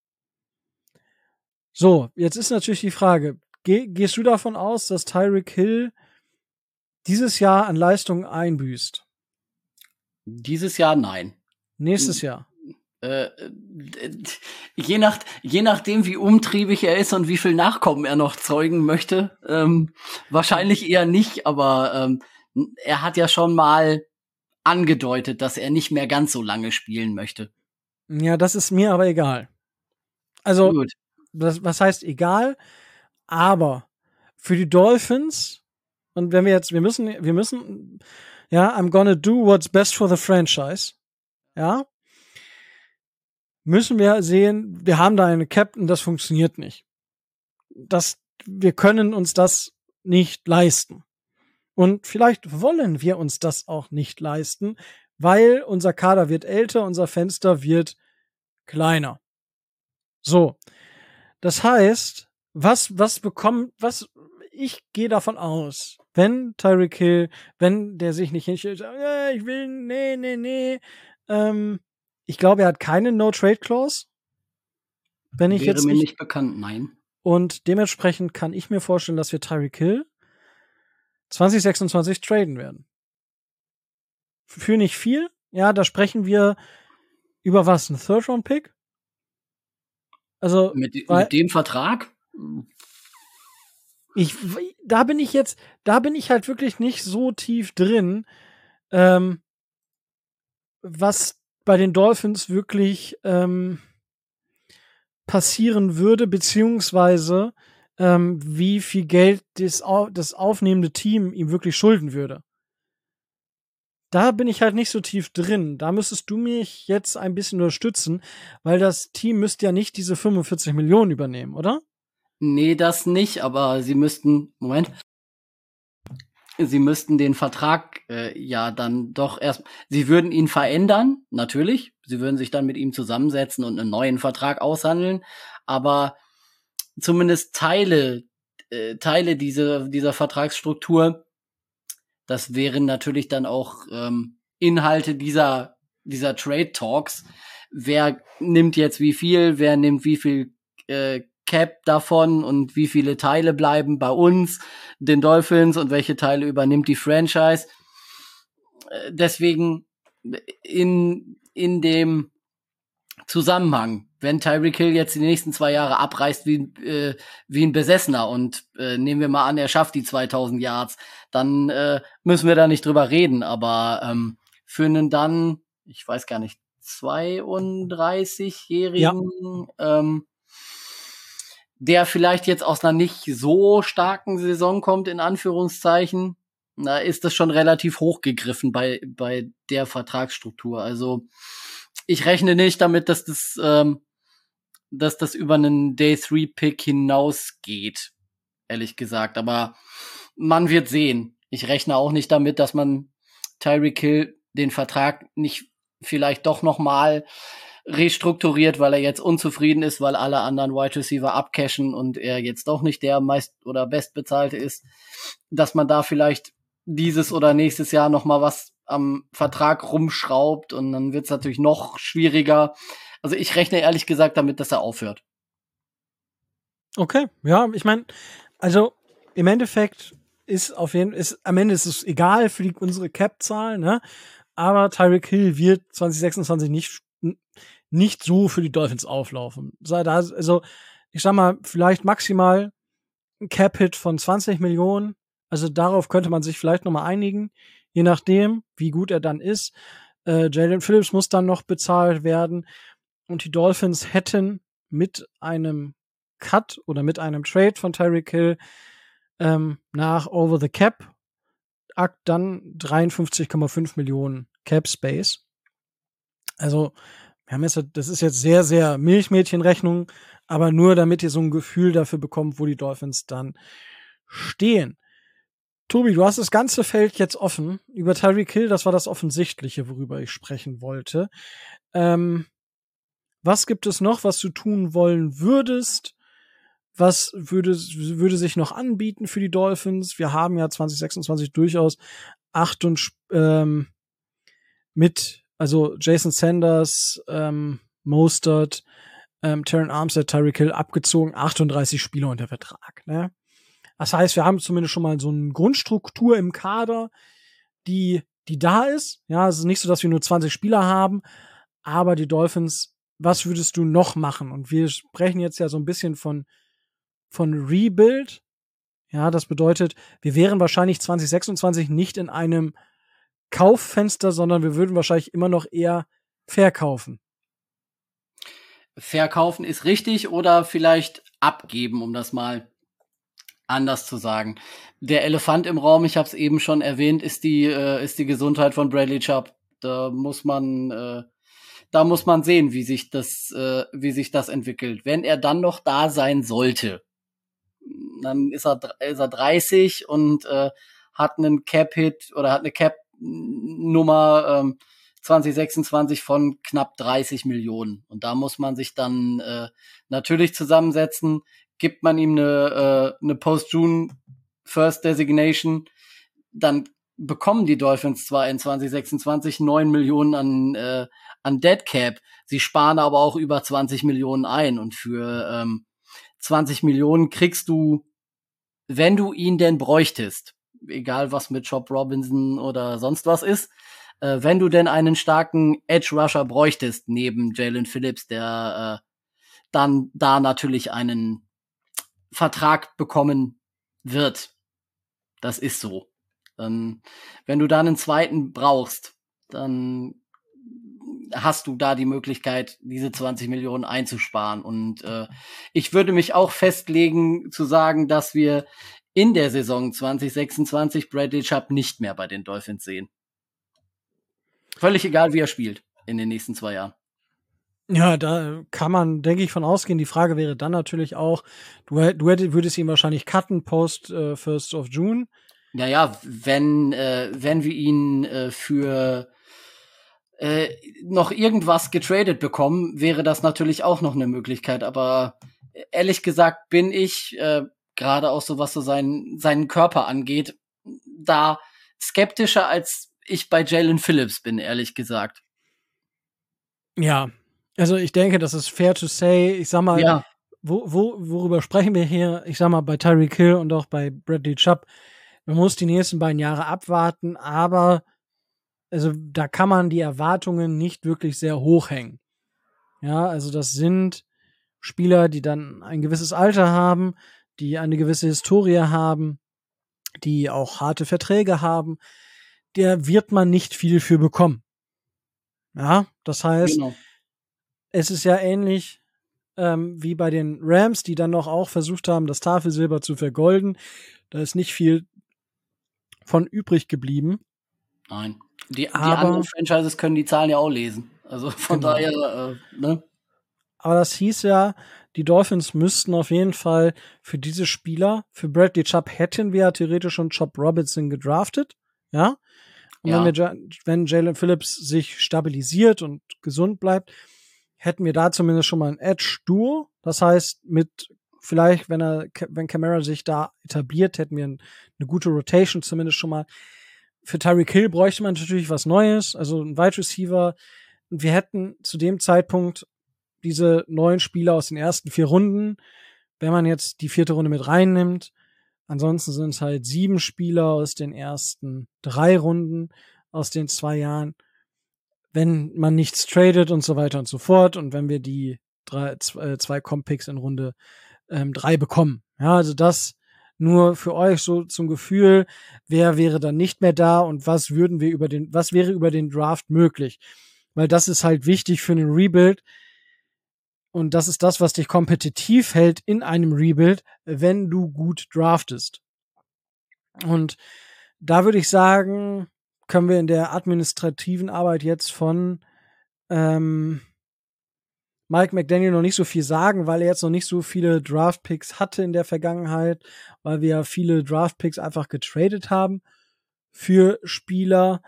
So, jetzt ist natürlich die Frage, gehst du davon aus, dass Tyreek Hill dieses Jahr an Leistungen einbüßt? Dieses Jahr nein. Nächstes Jahr? Je nachdem, wie umtriebig er ist und wie viel Nachkommen er noch zeugen möchte, wahrscheinlich eher nicht, aber er hat ja schon mal angedeutet, dass er nicht mehr ganz so lange spielen möchte. Ja, das ist mir aber egal. Also, gut. Was heißt egal? Aber für die Dolphins, und wenn wir müssen, ja, I'm gonna do what's best for the franchise, ja, müssen wir sehen, wir haben da eine Captain, das funktioniert nicht. Wir können uns das nicht leisten. Und vielleicht wollen wir uns das auch nicht leisten, weil unser Kader wird älter, unser Fenster wird kleiner. So. Das heißt, ich gehe davon aus, wenn Tyreek Hill, wenn der sich nicht hinstellt, ich will, nee, ich glaube, er hat keine No-Trade-Clause. Wäre mir nicht bekannt, nein. Und dementsprechend kann ich mir vorstellen, dass wir Tyreek Hill 2026 traden werden. Für nicht viel. Ja, da sprechen wir über was? Ein Third-Round-Pick? Also mit dem Vertrag? Da bin ich halt wirklich nicht so tief drin, was bei den Dolphins wirklich passieren würde, beziehungsweise wie viel Geld das aufnehmende Team ihm wirklich schulden würde. Da bin ich halt nicht so tief drin. Da müsstest du mich jetzt ein bisschen unterstützen, weil das Team müsste ja nicht diese 45 Millionen übernehmen, oder? Nee, das nicht, aber sie müssten den Vertrag ja dann doch sie würden ihn verändern, natürlich. Sie würden sich dann mit ihm zusammensetzen und einen neuen Vertrag aushandeln, aber zumindest Teile dieser Vertragsstruktur, das wären natürlich dann auch Inhalte dieser Trade Talks. Wer nimmt jetzt wie viel, wer nimmt wie viel Cap davon und wie viele Teile bleiben bei uns, den Dolphins, und welche Teile übernimmt die Franchise. Deswegen in dem Zusammenhang, wenn Tyreek Hill jetzt die nächsten 2 Jahre abreißt wie ein Besessener und nehmen wir mal an, er schafft die 2000 Yards, dann müssen wir da nicht drüber reden, aber für einen dann, ich weiß gar nicht, 32-Jährigen, ja. Der vielleicht jetzt aus einer nicht so starken Saison kommt, in Anführungszeichen, da ist das schon relativ hochgegriffen bei der Vertragsstruktur. Also ich rechne nicht damit, dass das über einen Day-3-Pick hinausgeht, ehrlich gesagt. Aber man wird sehen. Ich rechne auch nicht damit, dass man Tyreek Hill den Vertrag nicht vielleicht doch noch mal restrukturiert, weil er jetzt unzufrieden ist, weil alle anderen Wide Receiver abcashen und er jetzt doch nicht der meist oder bestbezahlte ist, dass man da vielleicht dieses oder nächstes Jahr noch mal was am Vertrag rumschraubt und dann wird's natürlich noch schwieriger. Also ich rechne ehrlich gesagt damit, dass er aufhört. Okay, ja, ich meine, also im Endeffekt am Ende ist es egal für unsere Cap-Zahl, ne? Aber Tyreek Hill wird 2026 nicht so für die Dolphins auflaufen. Also, ich sag mal, vielleicht maximal ein Cap-Hit von 20 Millionen. Also darauf könnte man sich vielleicht noch mal einigen, je nachdem, wie gut er dann ist. Jalen Phillips muss dann noch bezahlt werden. Und die Dolphins hätten mit einem Cut oder mit einem Trade von Tyreek Hill nach Over the Cap dann 53,5 Millionen Cap Space. Also das ist jetzt sehr, sehr Milchmädchenrechnung, aber nur damit ihr so ein Gefühl dafür bekommt, wo die Dolphins dann stehen. Tobi, du hast das ganze Feld jetzt offen. Über Tyreek Hill, das war das Offensichtliche, worüber ich sprechen wollte. Was gibt es noch, was du tun wollen würdest? Was würde sich noch anbieten für die Dolphins? Wir haben ja 2026 durchaus mit also Jason Sanders, Mostert, Terran Armstead, Tyreek Hill abgezogen, 38 Spieler unter Vertrag. Ne? Das heißt, wir haben zumindest schon mal so eine Grundstruktur im Kader, die da ist. Ja, es ist nicht so, dass wir nur 20 Spieler haben, aber die Dolphins, was würdest du noch machen? Und wir sprechen jetzt ja so ein bisschen von Rebuild. Ja, das bedeutet, wir wären wahrscheinlich 2026 nicht in einem Kauffenster, sondern wir würden wahrscheinlich immer noch eher verkaufen. Verkaufen ist richtig oder vielleicht abgeben, um das mal anders zu sagen. Der Elefant im Raum, ich habe es eben schon erwähnt, ist die Gesundheit von Bradley Chubb. Da muss man sehen, wie sich das entwickelt. Wenn er dann noch da sein sollte, dann ist er 30 und hat einen Cap-Hit oder hat eine Cap-Nummer 2026 von knapp 30 Millionen. Und da muss man sich dann natürlich zusammensetzen. Gibt man ihm eine Post-June First Designation, dann bekommen die Dolphins zwar in 2026 9 Millionen an Dead Cap, sie sparen aber auch über 20 Millionen ein und für 20 Millionen kriegst du, wenn du ihn denn bräuchtest, egal was mit Chop Robinson oder sonst was ist, wenn du denn einen starken Edge Rusher bräuchtest neben Jalen Phillips, der dann da natürlich einen Vertrag bekommen wird. Das ist so. Wenn du da einen zweiten brauchst, dann hast du da die Möglichkeit, diese 20 Millionen einzusparen. Und ich würde mich auch festlegen, zu sagen, dass wir in der Saison 2026 Bradley Chubb nicht mehr bei den Dolphins sehen. Völlig egal, wie er spielt in den nächsten 2 Jahren. Ja, da kann man, denke ich, von ausgehen. Die Frage wäre dann natürlich auch, du würdest ihn wahrscheinlich cutten post 1st of June. Naja, wenn wir ihn für noch irgendwas getradet bekommen, wäre das natürlich auch noch eine Möglichkeit. Aber ehrlich gesagt bin ich, gerade auch so was so seinen Körper angeht, da skeptischer als ich bei Jalen Phillips bin, ehrlich gesagt. Ja, also ich denke, das ist fair to say. Ich sag mal, ja. Worüber sprechen wir hier? Ich sag mal, bei Tyreek Hill und auch bei Bradley Chubb. Man muss die nächsten beiden Jahre abwarten, aber also da kann man die Erwartungen nicht wirklich sehr hoch hängen. Ja, also das sind Spieler, die dann ein gewisses Alter haben, die eine gewisse Historie haben, die auch harte Verträge haben. Der wird man nicht viel für bekommen. Ja, das heißt, genau. Es ist ja ähnlich wie bei den Rams, die dann noch auch versucht haben, das Tafelsilber zu vergolden. Da ist nicht viel von übrig geblieben. Nein. Die anderen Franchises können die Zahlen ja auch lesen. Also von daher, ne? Aber das hieß ja, die Dolphins müssten auf jeden Fall für diese Spieler, für Bradley Chubb hätten wir ja theoretisch schon Chop Robinson gedraftet, ja? Und wenn Jalen Phillips sich stabilisiert und gesund bleibt, hätten wir da zumindest schon mal ein Edge-Duo. Das heißt, vielleicht, wenn Kamara sich da etabliert, hätten wir eine gute Rotation zumindest schon mal. Für Tyreek Hill bräuchte man natürlich was Neues, also ein Wide Receiver. Und wir hätten zu dem Zeitpunkt diese 9 Spieler aus den ersten 4 Runden, wenn man jetzt die 4. Runde mit reinnimmt. Ansonsten sind es halt 7 Spieler aus den ersten 3 Runden aus den 2 Jahren. Wenn man nichts tradet und so weiter und so fort und wenn wir die 2 Comp-Picks in Runde 3 bekommen. Ja, also das nur für euch so zum Gefühl, wer wäre dann nicht mehr da und was wäre über den Draft möglich? Weil das ist halt wichtig für einen Rebuild und das ist das, was dich kompetitiv hält in einem Rebuild, wenn du gut draftest. Und da würde ich sagen, können wir in der administrativen Arbeit jetzt von Mike McDaniel noch nicht so viel sagen, weil er jetzt noch nicht so viele Draft-Picks hatte in der Vergangenheit, weil wir ja viele Draft-Picks einfach getradet haben für Spieler.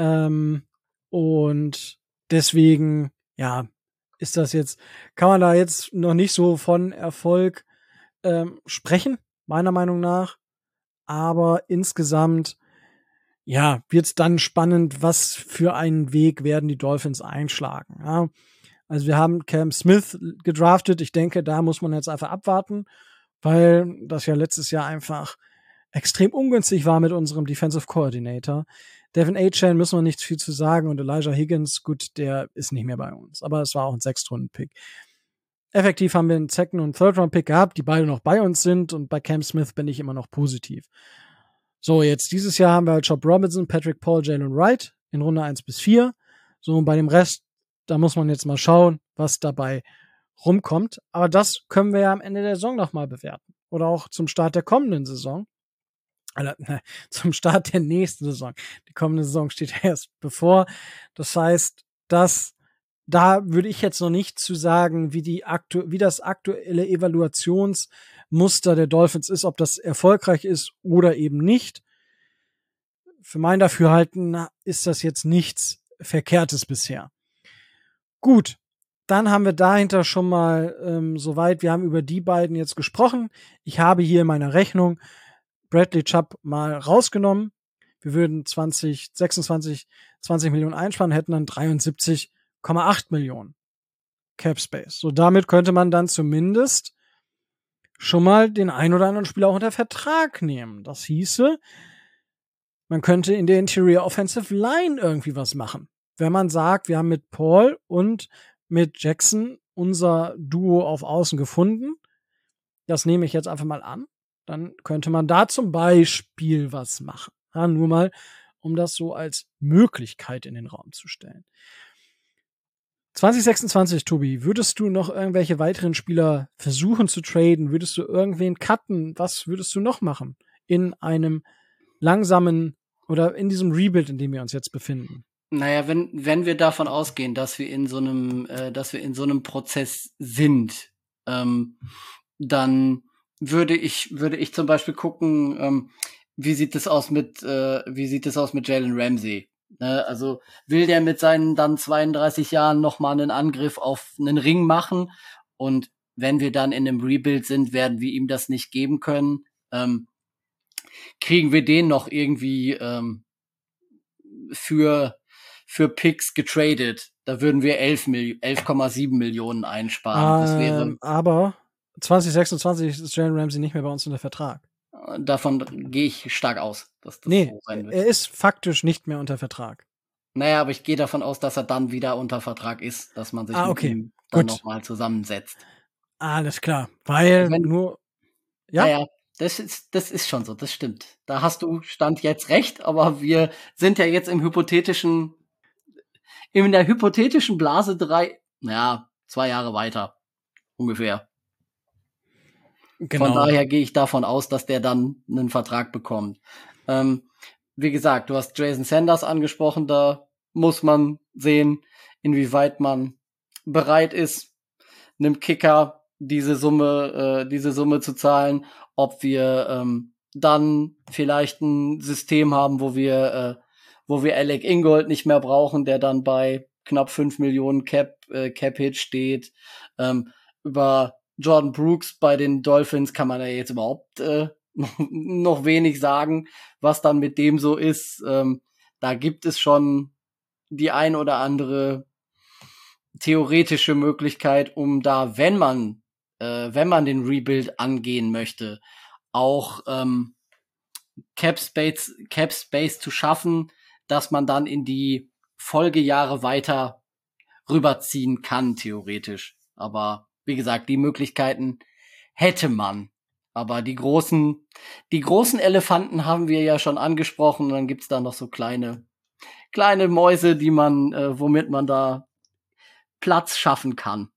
Und deswegen, ja, kann man da jetzt noch nicht so von Erfolg sprechen, meiner Meinung nach. Aber insgesamt, ja, wird's dann spannend, was für einen Weg werden die Dolphins einschlagen. Ja. Also wir haben Cam Smith gedraftet. Ich denke, da muss man jetzt einfach abwarten, weil das ja letztes Jahr einfach extrem ungünstig war mit unserem Defensive Coordinator. Devin A-Chain müssen wir nicht viel zu sagen und Elijah Higgins, gut, der ist nicht mehr bei uns. Aber es war auch ein 6-Runden-Pick. Effektiv haben wir einen Second- und Third-Round-Pick gehabt, die beide noch bei uns sind und bei Cam Smith bin ich immer noch positiv. So, jetzt dieses Jahr haben wir halt Job Robinson, Patrick Paul, Jalen Wright in Runde 1-4. So, und bei dem Rest, da muss man jetzt mal schauen, was dabei rumkommt. Aber das können wir ja am Ende der Saison nochmal bewerten. Oder auch zum Start der kommenden Saison. Zum Start der nächsten Saison. Die kommende Saison steht erst bevor. Das heißt, da würde ich jetzt noch nicht zu sagen, wie das aktuelle Evaluationsmuster der Dolphins ist, ob das erfolgreich ist oder eben nicht. Für mein Dafürhalten ist das jetzt nichts Verkehrtes bisher. Gut, dann haben wir dahinter schon mal soweit, wir haben über die beiden jetzt gesprochen. Ich habe hier in meiner Rechnung Bradley Chubb mal rausgenommen. Wir würden 20 Millionen einsparen, hätten dann 73,8 Millionen Cap Space. So, damit könnte man dann zumindest schon mal den ein oder anderen Spieler auch unter Vertrag nehmen. Das hieße, man könnte in der Interior Offensive Line irgendwie was machen. Wenn man sagt, wir haben mit Paul und mit Jackson unser Duo auf Außen gefunden, das nehme ich jetzt einfach mal an, dann könnte man da zum Beispiel was machen. Ja, nur mal, um das so als Möglichkeit in den Raum zu stellen. 2026, Tobi, würdest du noch irgendwelche weiteren Spieler versuchen zu traden? Würdest du irgendwen cutten? Was würdest du noch machen in einem langsamen oder in diesem Rebuild, in dem wir uns jetzt befinden? Naja, wenn wir davon ausgehen, dass wir in so einem Prozess sind, dann würde ich zum Beispiel gucken, wie sieht es aus mit Jalen Ramsey? Also will der mit seinen dann 32 Jahren noch mal einen Angriff auf einen Ring machen? Und wenn wir dann in einem Rebuild sind, werden wir ihm das nicht geben können. Kriegen wir den noch irgendwie für Picks getradet? Da würden wir 11,7 Millionen einsparen. Das wäre aber 2026 ist Jalen Ramsey nicht mehr bei uns unter Vertrag. Davon gehe ich stark aus, dass das so sein wird. Er ist faktisch nicht mehr unter Vertrag. Naja, aber ich gehe davon aus, dass er dann wieder unter Vertrag ist, dass man sich mit ihm dann nochmal zusammensetzt. Alles klar, weil ja, das ist schon so, das stimmt. Da hast du Stand jetzt recht, aber wir sind ja jetzt in der hypothetischen Blase 2 Jahre weiter, ungefähr. Genau. Von daher gehe ich davon aus, dass der dann einen Vertrag bekommt. Wie gesagt, du hast Jason Sanders angesprochen, da muss man sehen, inwieweit man bereit ist, einem Kicker diese Summe zu zahlen, ob wir dann vielleicht ein System haben, wo wir Alec Ingold nicht mehr brauchen, der dann bei knapp 5 Millionen Cap-Hit steht. Über Jordan Brooks bei den Dolphins kann man ja jetzt überhaupt noch wenig sagen, was dann mit dem so ist. Da gibt es schon die ein oder andere theoretische Möglichkeit, um da, wenn man den Rebuild angehen möchte, auch Cap Space zu schaffen, dass man dann in die Folgejahre weiter rüberziehen kann, theoretisch. Aber wie gesagt, die Möglichkeiten hätte man. Aber die großen Elefanten haben wir ja schon angesprochen. Und dann gibt's da noch so kleine Mäuse, die man, womit man da Platz schaffen kann.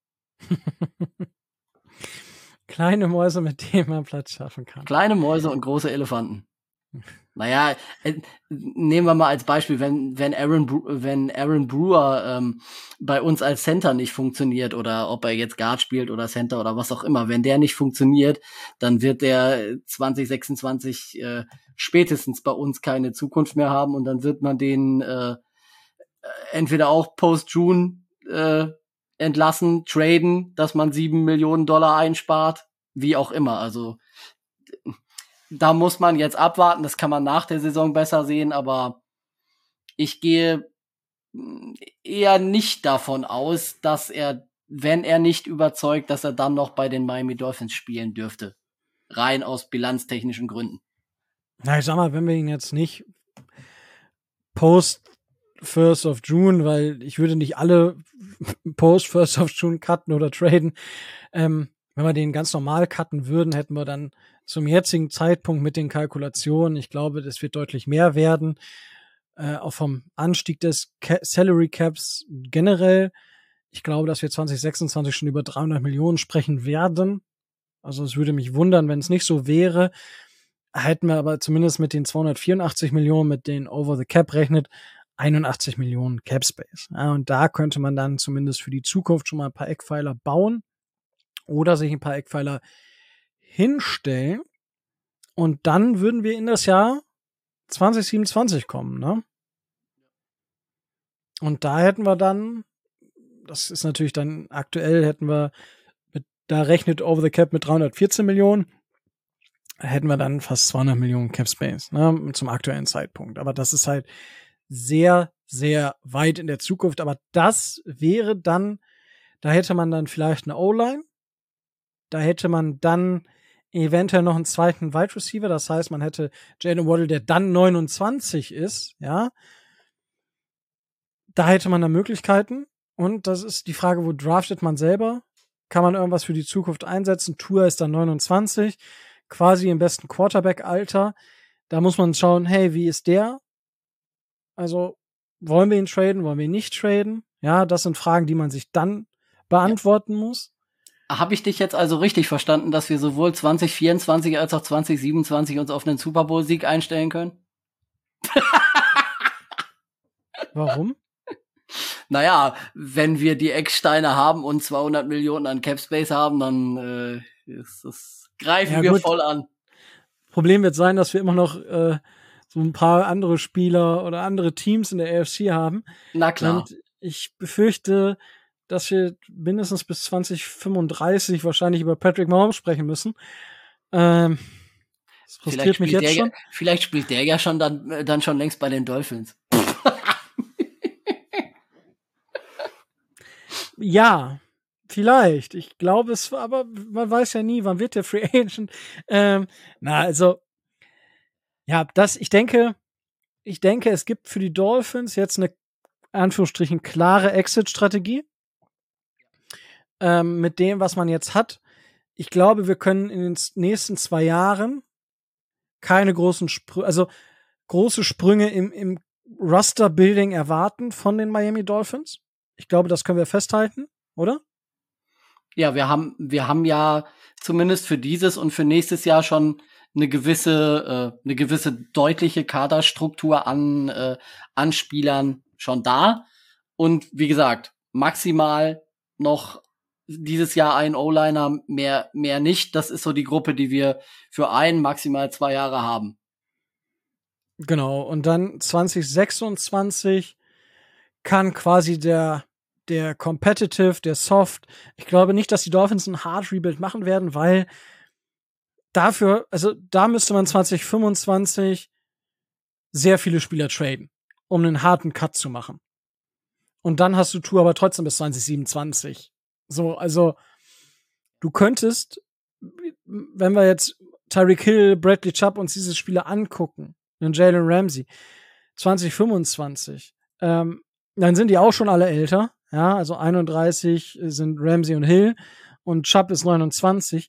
Kleine Mäuse, mit denen man Platz schaffen kann. Kleine Mäuse und große Elefanten. Naja, nehmen wir mal als Beispiel, wenn Aaron Brewer bei uns als Center nicht funktioniert oder ob er jetzt Guard spielt oder Center oder was auch immer, wenn der nicht funktioniert, dann wird der 2026 spätestens bei uns keine Zukunft mehr haben und dann wird man den entweder auch post-June entlassen, traden, dass man $7 Millionen einspart, wie auch immer. Also da muss man jetzt abwarten. Das kann man nach der Saison besser sehen, aber ich gehe eher nicht davon aus, dass er, wenn er nicht überzeugt, dass er dann noch bei den Miami Dolphins spielen dürfte. Rein aus bilanztechnischen Gründen. Na, ich sag mal, wenn wir ihn jetzt nicht post 1st of June, weil ich würde nicht alle post 1st of June cutten oder traden. Wenn wir den ganz normal cutten würden, hätten wir dann zum jetzigen Zeitpunkt mit den Kalkulationen, ich glaube, das wird deutlich mehr werden, auch vom Anstieg des Salary Caps generell. Ich glaube, dass wir 2026 schon über 300 Millionen sprechen werden. Also es würde mich wundern, wenn es nicht so wäre. Hätten wir aber zumindest mit den 284 Millionen, mit denen Over the Cap rechnet, 81 Millionen Cap Space. Ja, und da könnte man dann zumindest für die Zukunft schon mal ein paar Eckpfeiler bauen oder sich ein paar Eckpfeiler hinstellen. Und dann würden wir in das Jahr 2027 kommen, ne? Und da hätten wir dann, das ist natürlich dann aktuell, hätten wir, da rechnet Over the Cap mit 314 Millionen, hätten wir dann fast 200 Millionen Cap Space, ne, zum aktuellen Zeitpunkt. Aber das ist halt sehr, sehr weit in der Zukunft. Aber das wäre dann, da hätte man dann vielleicht eine O-Line, da hätte man dann eventuell noch einen zweiten Wide Receiver, das heißt, man hätte Jalen Waddle, der dann 29 ist, ja. Da hätte man da Möglichkeiten. Und das ist die Frage, wo draftet man selber? Kann man irgendwas für die Zukunft einsetzen? Tua ist dann 29, quasi im besten Quarterback-Alter. Da muss man schauen, hey, wie ist der? Also, wollen wir ihn traden? Wollen wir ihn nicht traden? Ja, das sind Fragen, die man sich dann beantworten muss. Habe ich dich jetzt also richtig verstanden, dass wir sowohl 2024 als auch 2027 uns auf einen Super Bowl-Sieg einstellen können? Warum? Naja, wenn wir die Ecksteine haben und 200 Millionen an Cap Space haben, dann greifen wir voll an. Problem wird sein, dass wir immer noch so ein paar andere Spieler oder andere Teams in der AFC haben. Na klar. Und ich befürchte, dass wir mindestens bis 2035 wahrscheinlich über Patrick Mahomes sprechen müssen. Das frustriert mich jetzt schon. Vielleicht spielt der ja schon dann schon längst bei den Dolphins. Ja, vielleicht. Ich glaube es, aber man weiß ja nie, wann wird der Free Agent. Ich denke, es gibt für die Dolphins jetzt eine, Anführungsstrichen, klare Exit-Strategie. Mit dem, was man jetzt hat. Ich glaube, wir können in den nächsten 2 Jahren keine großen große Sprünge im Roster-Building erwarten von den Miami Dolphins. Ich glaube, das können wir festhalten, oder? Ja, wir haben ja zumindest für dieses und für nächstes Jahr schon eine gewisse deutliche Kaderstruktur an Spielern schon da. Und wie gesagt, maximal noch dieses Jahr ein O-Liner, mehr nicht. Das ist so die Gruppe, die wir für maximal 2 Jahre haben. Genau. Und dann 2026 kann quasi der Competitive, der Soft. Ich glaube nicht, dass die Dolphins ein Hard Rebuild machen werden, weil da müsste man 2025 sehr viele Spieler traden, um einen harten Cut zu machen. Und dann hast du Tour aber trotzdem bis 2027. So, also du könntest, wenn wir jetzt Tyreek Hill, Bradley Chubb uns diese Spiele angucken, und Jalen Ramsey 2025, dann sind die auch schon alle älter. Ja, also 31 sind Ramsey und Hill und Chubb ist 29.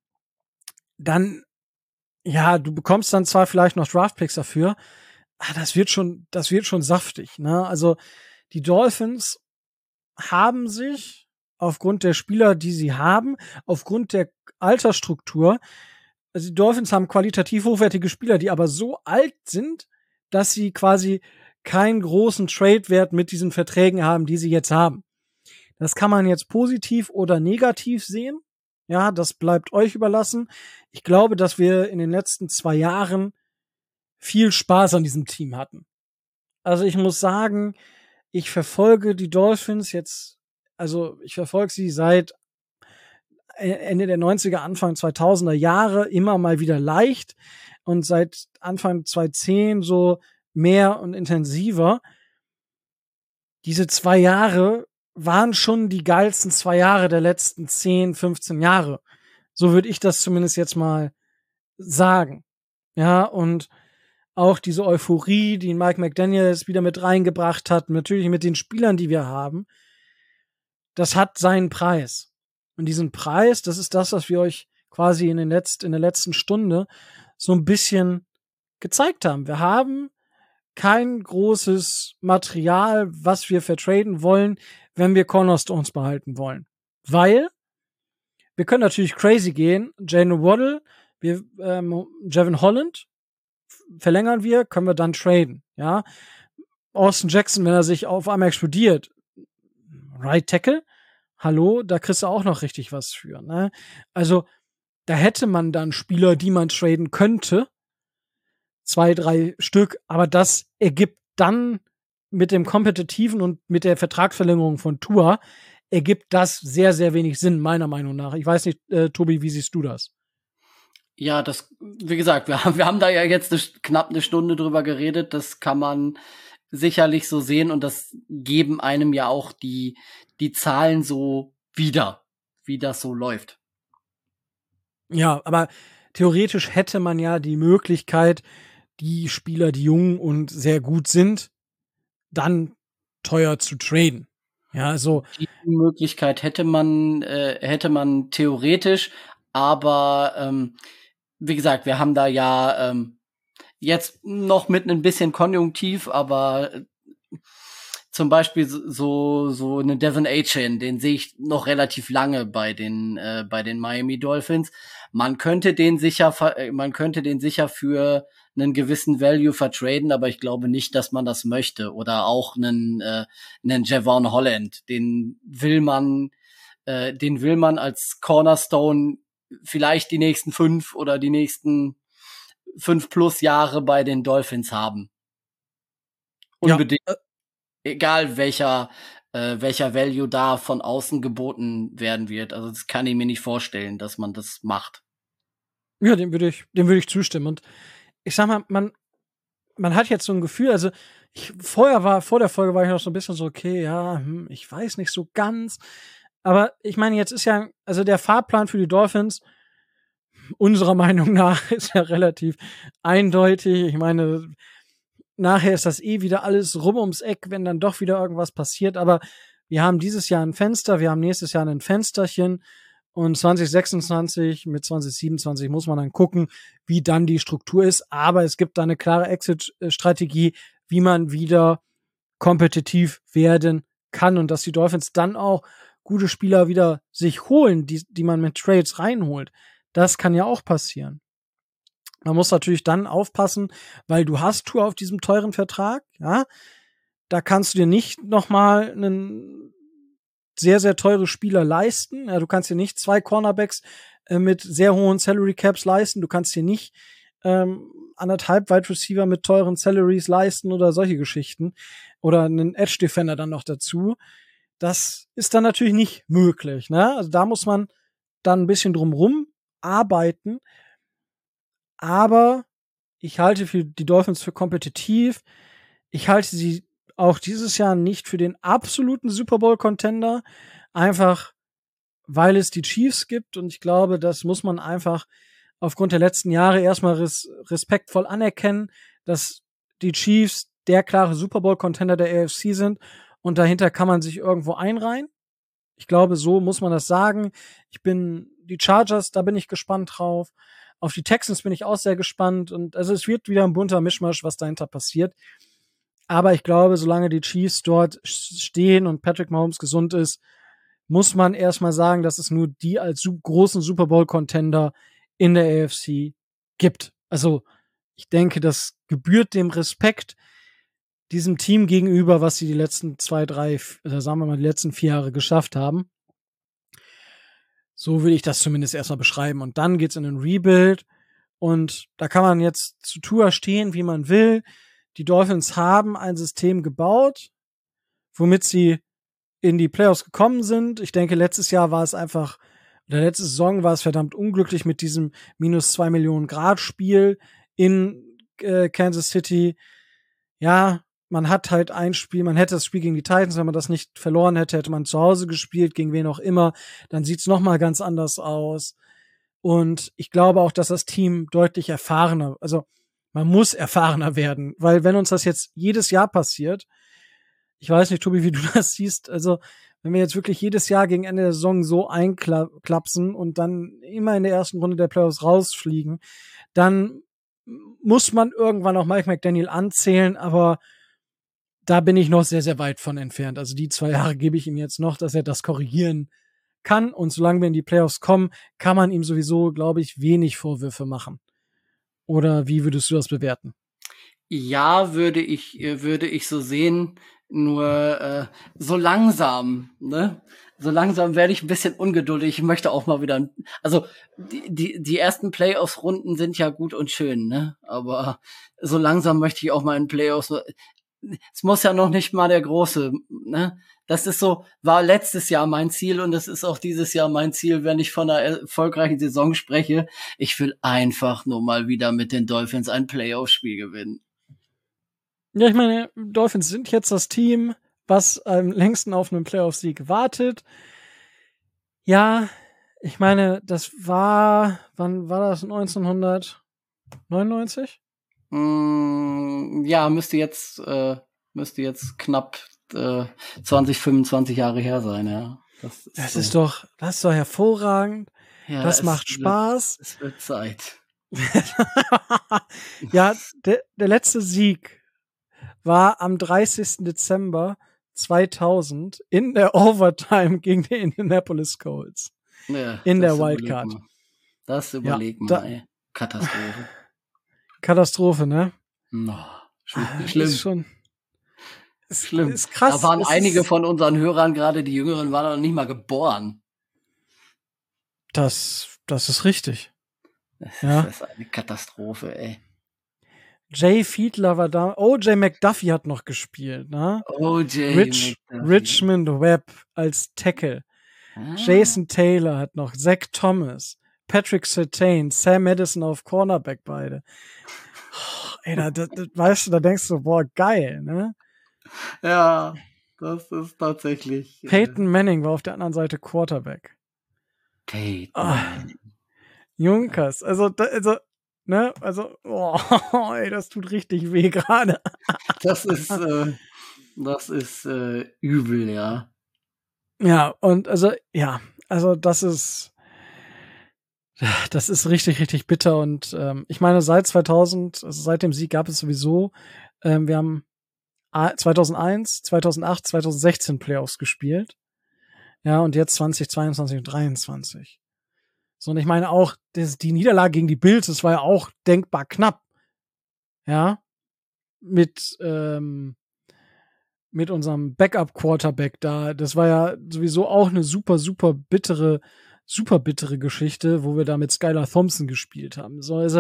Dann, ja, du bekommst dann zwar vielleicht noch Draftpicks dafür, aber das wird schon saftig, ne? Also, die Dolphins haben sich aufgrund der Spieler, die sie haben, aufgrund der Altersstruktur, also die Dolphins haben qualitativ hochwertige Spieler, die aber so alt sind, dass sie quasi keinen großen Trade-Wert mit diesen Verträgen haben, die sie jetzt haben. Das kann man jetzt positiv oder negativ sehen. Ja, das bleibt euch überlassen. Ich glaube, dass wir in den letzten 2 Jahren viel Spaß an diesem Team hatten. Also ich muss sagen, ich verfolge die Dolphins jetzt, also ich verfolge sie seit Ende der 90er, Anfang 2000er Jahre immer mal wieder leicht. und seit Anfang 2010 so mehr und intensiver. Diese 2 Jahre waren schon die geilsten 2 Jahre der letzten 10, 15 Jahre. So würde ich das zumindest jetzt mal sagen. Ja, und auch diese Euphorie, die Mike McDaniels wieder mit reingebracht hat, natürlich mit den Spielern, die wir haben, das hat seinen Preis. Und diesen Preis, das ist das, was wir euch quasi in der letzten Stunde so ein bisschen gezeigt haben. Wir haben kein großes Material, was wir vertraden wollen, wenn wir Cornerstones behalten wollen. Weil wir können natürlich crazy gehen. Jalen Waddle, Jevon Holland verlängern wir, können wir dann traden. Ja, Austin Jackson, wenn er sich auf einmal explodiert, Right Tackle, hallo, da kriegst du auch noch richtig was für. Ne? Also da hätte man dann Spieler, die man traden könnte, 2, 3 Stück, aber das ergibt dann mit dem Kompetitiven und mit der Vertragsverlängerung von Tua ergibt das sehr, sehr wenig Sinn, meiner Meinung nach. Ich weiß nicht, Tobi, wie siehst du das? Ja, wie gesagt, wir haben da ja jetzt knapp eine Stunde drüber geredet. Das kann man sicherlich so sehen und das geben einem ja auch die Zahlen so wieder, wie das so läuft. Ja, aber theoretisch hätte man ja die Möglichkeit, die Spieler, die jung und sehr gut sind, dann teuer zu traden. Ja, also die Möglichkeit hätte man theoretisch, aber wie gesagt, wir haben da ja jetzt noch mit ein bisschen Konjunktiv, aber zum Beispiel so eine Devon Achane, den sehe ich noch relativ lange bei den Miami Dolphins. Man könnte den sicher für einen gewissen Value vertraden, aber ich glaube nicht, dass man das möchte. Oder auch einen Jevon Holland, den will man als Cornerstone vielleicht die nächsten 5 oder die nächsten 5+ Jahre bei den Dolphins haben. Unbedingt. Ja. Egal welcher Value da von außen geboten werden wird. Also das kann ich mir nicht vorstellen, dass man das macht. Ja, dem würde ich zustimmen. Und ich sag mal, man hat jetzt so ein Gefühl, also vor der Folge war ich noch so ein bisschen so, okay, ja, ich weiß nicht so ganz. Aber ich meine, jetzt ist ja, also der Fahrplan für die Dolphins, unserer Meinung nach, ist ja relativ eindeutig. Ich meine, nachher ist das wieder alles rum ums Eck, wenn dann doch wieder irgendwas passiert. Aber wir haben dieses Jahr ein Fenster, wir haben nächstes Jahr ein Fensterchen. Und 2026 mit 2027 muss man dann gucken, wie dann die Struktur ist. Aber es gibt da eine klare Exit-Strategie, wie man wieder kompetitiv werden kann. Und dass die Dolphins dann auch gute Spieler wieder sich holen, die man mit Trades reinholt. Das kann ja auch passieren. Man muss natürlich dann aufpassen, weil du hast Tour auf diesem teuren Vertrag, ja. Da kannst du dir nicht nochmal einen sehr, sehr teure Spieler leisten. Ja, du kannst dir nicht 2 Cornerbacks mit sehr hohen Salary Caps leisten. Du kannst dir nicht 1,5 Wide Receiver mit teuren Salaries leisten oder solche Geschichten. Oder einen Edge Defender dann noch dazu. Das ist dann natürlich nicht möglich, ne? Also da muss man dann ein bisschen drumrum arbeiten. Aber ich halte die Dolphins für kompetitiv. Ich halte sie auch dieses Jahr nicht für den absoluten Super Bowl-Contender. Einfach, weil es die Chiefs gibt. Und ich glaube, das muss man einfach aufgrund der letzten Jahre erstmal respektvoll anerkennen, dass die Chiefs der klare Super Bowl-Contender der AFC sind. Und dahinter kann man sich irgendwo einreihen. Ich glaube, so muss man das sagen. Die Chargers, da bin ich gespannt drauf. Auf die Texans bin ich auch sehr gespannt. Und also es wird wieder ein bunter Mischmasch, was dahinter passiert. Aber ich glaube, solange die Chiefs dort stehen und Patrick Mahomes gesund ist, muss man erstmal sagen, dass es nur die als großen Super Bowl-Contender in der AFC gibt. Also ich denke, das gebührt dem Respekt diesem Team gegenüber, was sie die letzten 2, 3, sagen wir mal, die letzten 4 Jahre geschafft haben. So will ich das zumindest erstmal beschreiben. Und dann geht's in den Rebuild. Und da kann man jetzt zu Tua stehen, wie man will. Die Dolphins haben ein System gebaut, womit sie in die Playoffs gekommen sind. Ich denke, letzte Saison war es verdammt unglücklich mit diesem -2 Millionen Grad Spiel in Kansas City. Ja, man hat halt ein Spiel, man hätte das Spiel gegen die Titans, wenn man das nicht verloren hätte, hätte man zu Hause gespielt, gegen wen auch immer, dann sieht's noch mal ganz anders aus. Und ich glaube auch, dass das Team deutlich erfahrener, also man muss erfahrener werden, weil wenn uns das jetzt jedes Jahr passiert, ich weiß nicht, Tobi, wie du das siehst, also wenn wir jetzt wirklich jedes Jahr gegen Ende der Saison so einklapsen und dann immer in der ersten Runde der Playoffs rausfliegen, dann muss man irgendwann auch Mike McDaniel anzählen, aber da bin ich noch sehr, sehr weit von entfernt. Also die 2 Jahre gebe ich ihm jetzt noch, dass er das korrigieren kann. Und solange wir in die Playoffs kommen, kann man ihm sowieso, glaube ich, wenig Vorwürfe machen. Oder wie würdest du das bewerten? Ja, würde ich so sehen. Nur so langsam, ne? So langsam werde ich ein bisschen ungeduldig. Ich möchte auch mal wieder, also die ersten Playoffs-Runden sind ja gut und schön, ne? Aber so langsam möchte ich auch mal in Playoffs. Es muss ja noch nicht mal der große, ne? Das ist so, war letztes Jahr mein Ziel und das ist auch dieses Jahr mein Ziel, wenn ich von einer erfolgreichen Saison spreche. Ich will einfach nur mal wieder mit den Dolphins ein Playoff-Spiel gewinnen. Ja, ich meine, Dolphins sind jetzt das Team, was am längsten auf einen Playoff-Sieg wartet. Ja, ich meine, das war, wann war das? 1999? Ja, müsste jetzt knapp 20, 25 Jahre her sein, ja. Das ist doch hervorragend. Ja, das macht Spaß. Es wird Zeit. Ja, der letzte Sieg war am 30. Dezember 2000 in der Overtime gegen die Indianapolis Colts. Ja, in der Wildcard. Das überlegt man, ey. Katastrophe. Katastrophe, ne? No, schlimm. Ist schon schlimm. Ist krass. Da waren einige von unseren Hörern, gerade die Jüngeren, waren noch nicht mal geboren. Das ist richtig. Das ist eine Katastrophe, ey. Jay Fiedler war da. O.J. McDuffie hat noch gespielt, ne? Richmond Webb als Tackle. Jason Taylor hat noch. Zach Thomas. Patrick Surtain. Sam Madison auf Cornerback beide. Oh, ey, weißt du, da denkst du, boah, geil, ne? Ja, das ist tatsächlich. Peyton Manning war auf der anderen Seite Quarterback. Peyton. Junkers. Also, ne, also, ey, das tut richtig weh gerade. Das ist übel, ja. Ja, und also das ist richtig, richtig bitter und ich meine, seit 2000, also seit dem Sieg gab es sowieso, wir haben 2001, 2008, 2016 Playoffs gespielt. Ja, und jetzt 2022 und 23. So, und ich meine auch, die Niederlage gegen die Bills, das war ja auch denkbar knapp. Ja. Mit unserem Backup-Quarterback da. Das war ja sowieso auch eine super, super bittere Geschichte, wo wir da mit Skylar Thompson gespielt haben. So, also,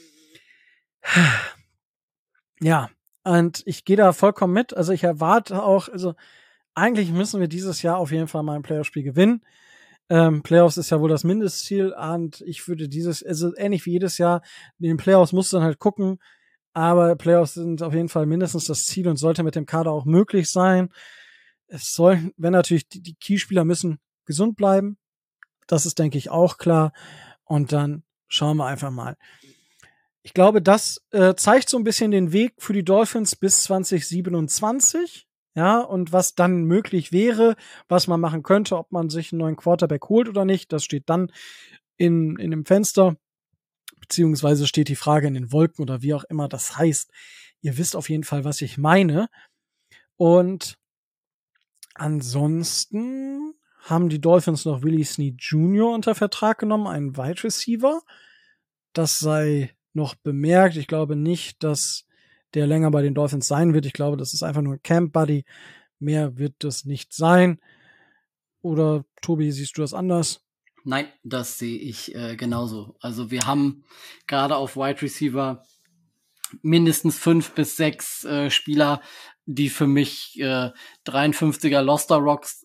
ja. Und ich gehe da vollkommen mit. Also ich erwarte auch, also eigentlich müssen wir dieses Jahr auf jeden Fall mal ein Playoff-Spiel gewinnen. Playoffs ist ja wohl das Mindestziel und ich würde also ähnlich wie jedes Jahr, in den Playoffs musst du dann halt gucken, aber Playoffs sind auf jeden Fall mindestens das Ziel und sollte mit dem Kader auch möglich sein. Wenn natürlich die Keyspieler müssen gesund bleiben. Das ist, denke ich, auch klar. Und dann schauen wir einfach mal. Ich glaube, das zeigt so ein bisschen den Weg für die Dolphins bis 2027. Ja, und was dann möglich wäre, was man machen könnte, ob man sich einen neuen Quarterback holt oder nicht, das steht dann in dem Fenster, beziehungsweise steht die Frage in den Wolken oder wie auch immer das heißt. Ihr wisst auf jeden Fall, was ich meine. Und ansonsten haben die Dolphins noch Willie Snead Jr. unter Vertrag genommen, einen Wide Receiver. Das sei noch bemerkt. Ich glaube nicht, dass der länger bei den Dolphins sein wird. Ich glaube, das ist einfach nur ein Camp-Buddy. Mehr wird das nicht sein. Oder, Tobi, siehst du das anders? Nein, das sehe ich genauso. Also wir haben gerade auf Wide Receiver mindestens 5 bis 6 Spieler, die für mich 53er Roster Rocks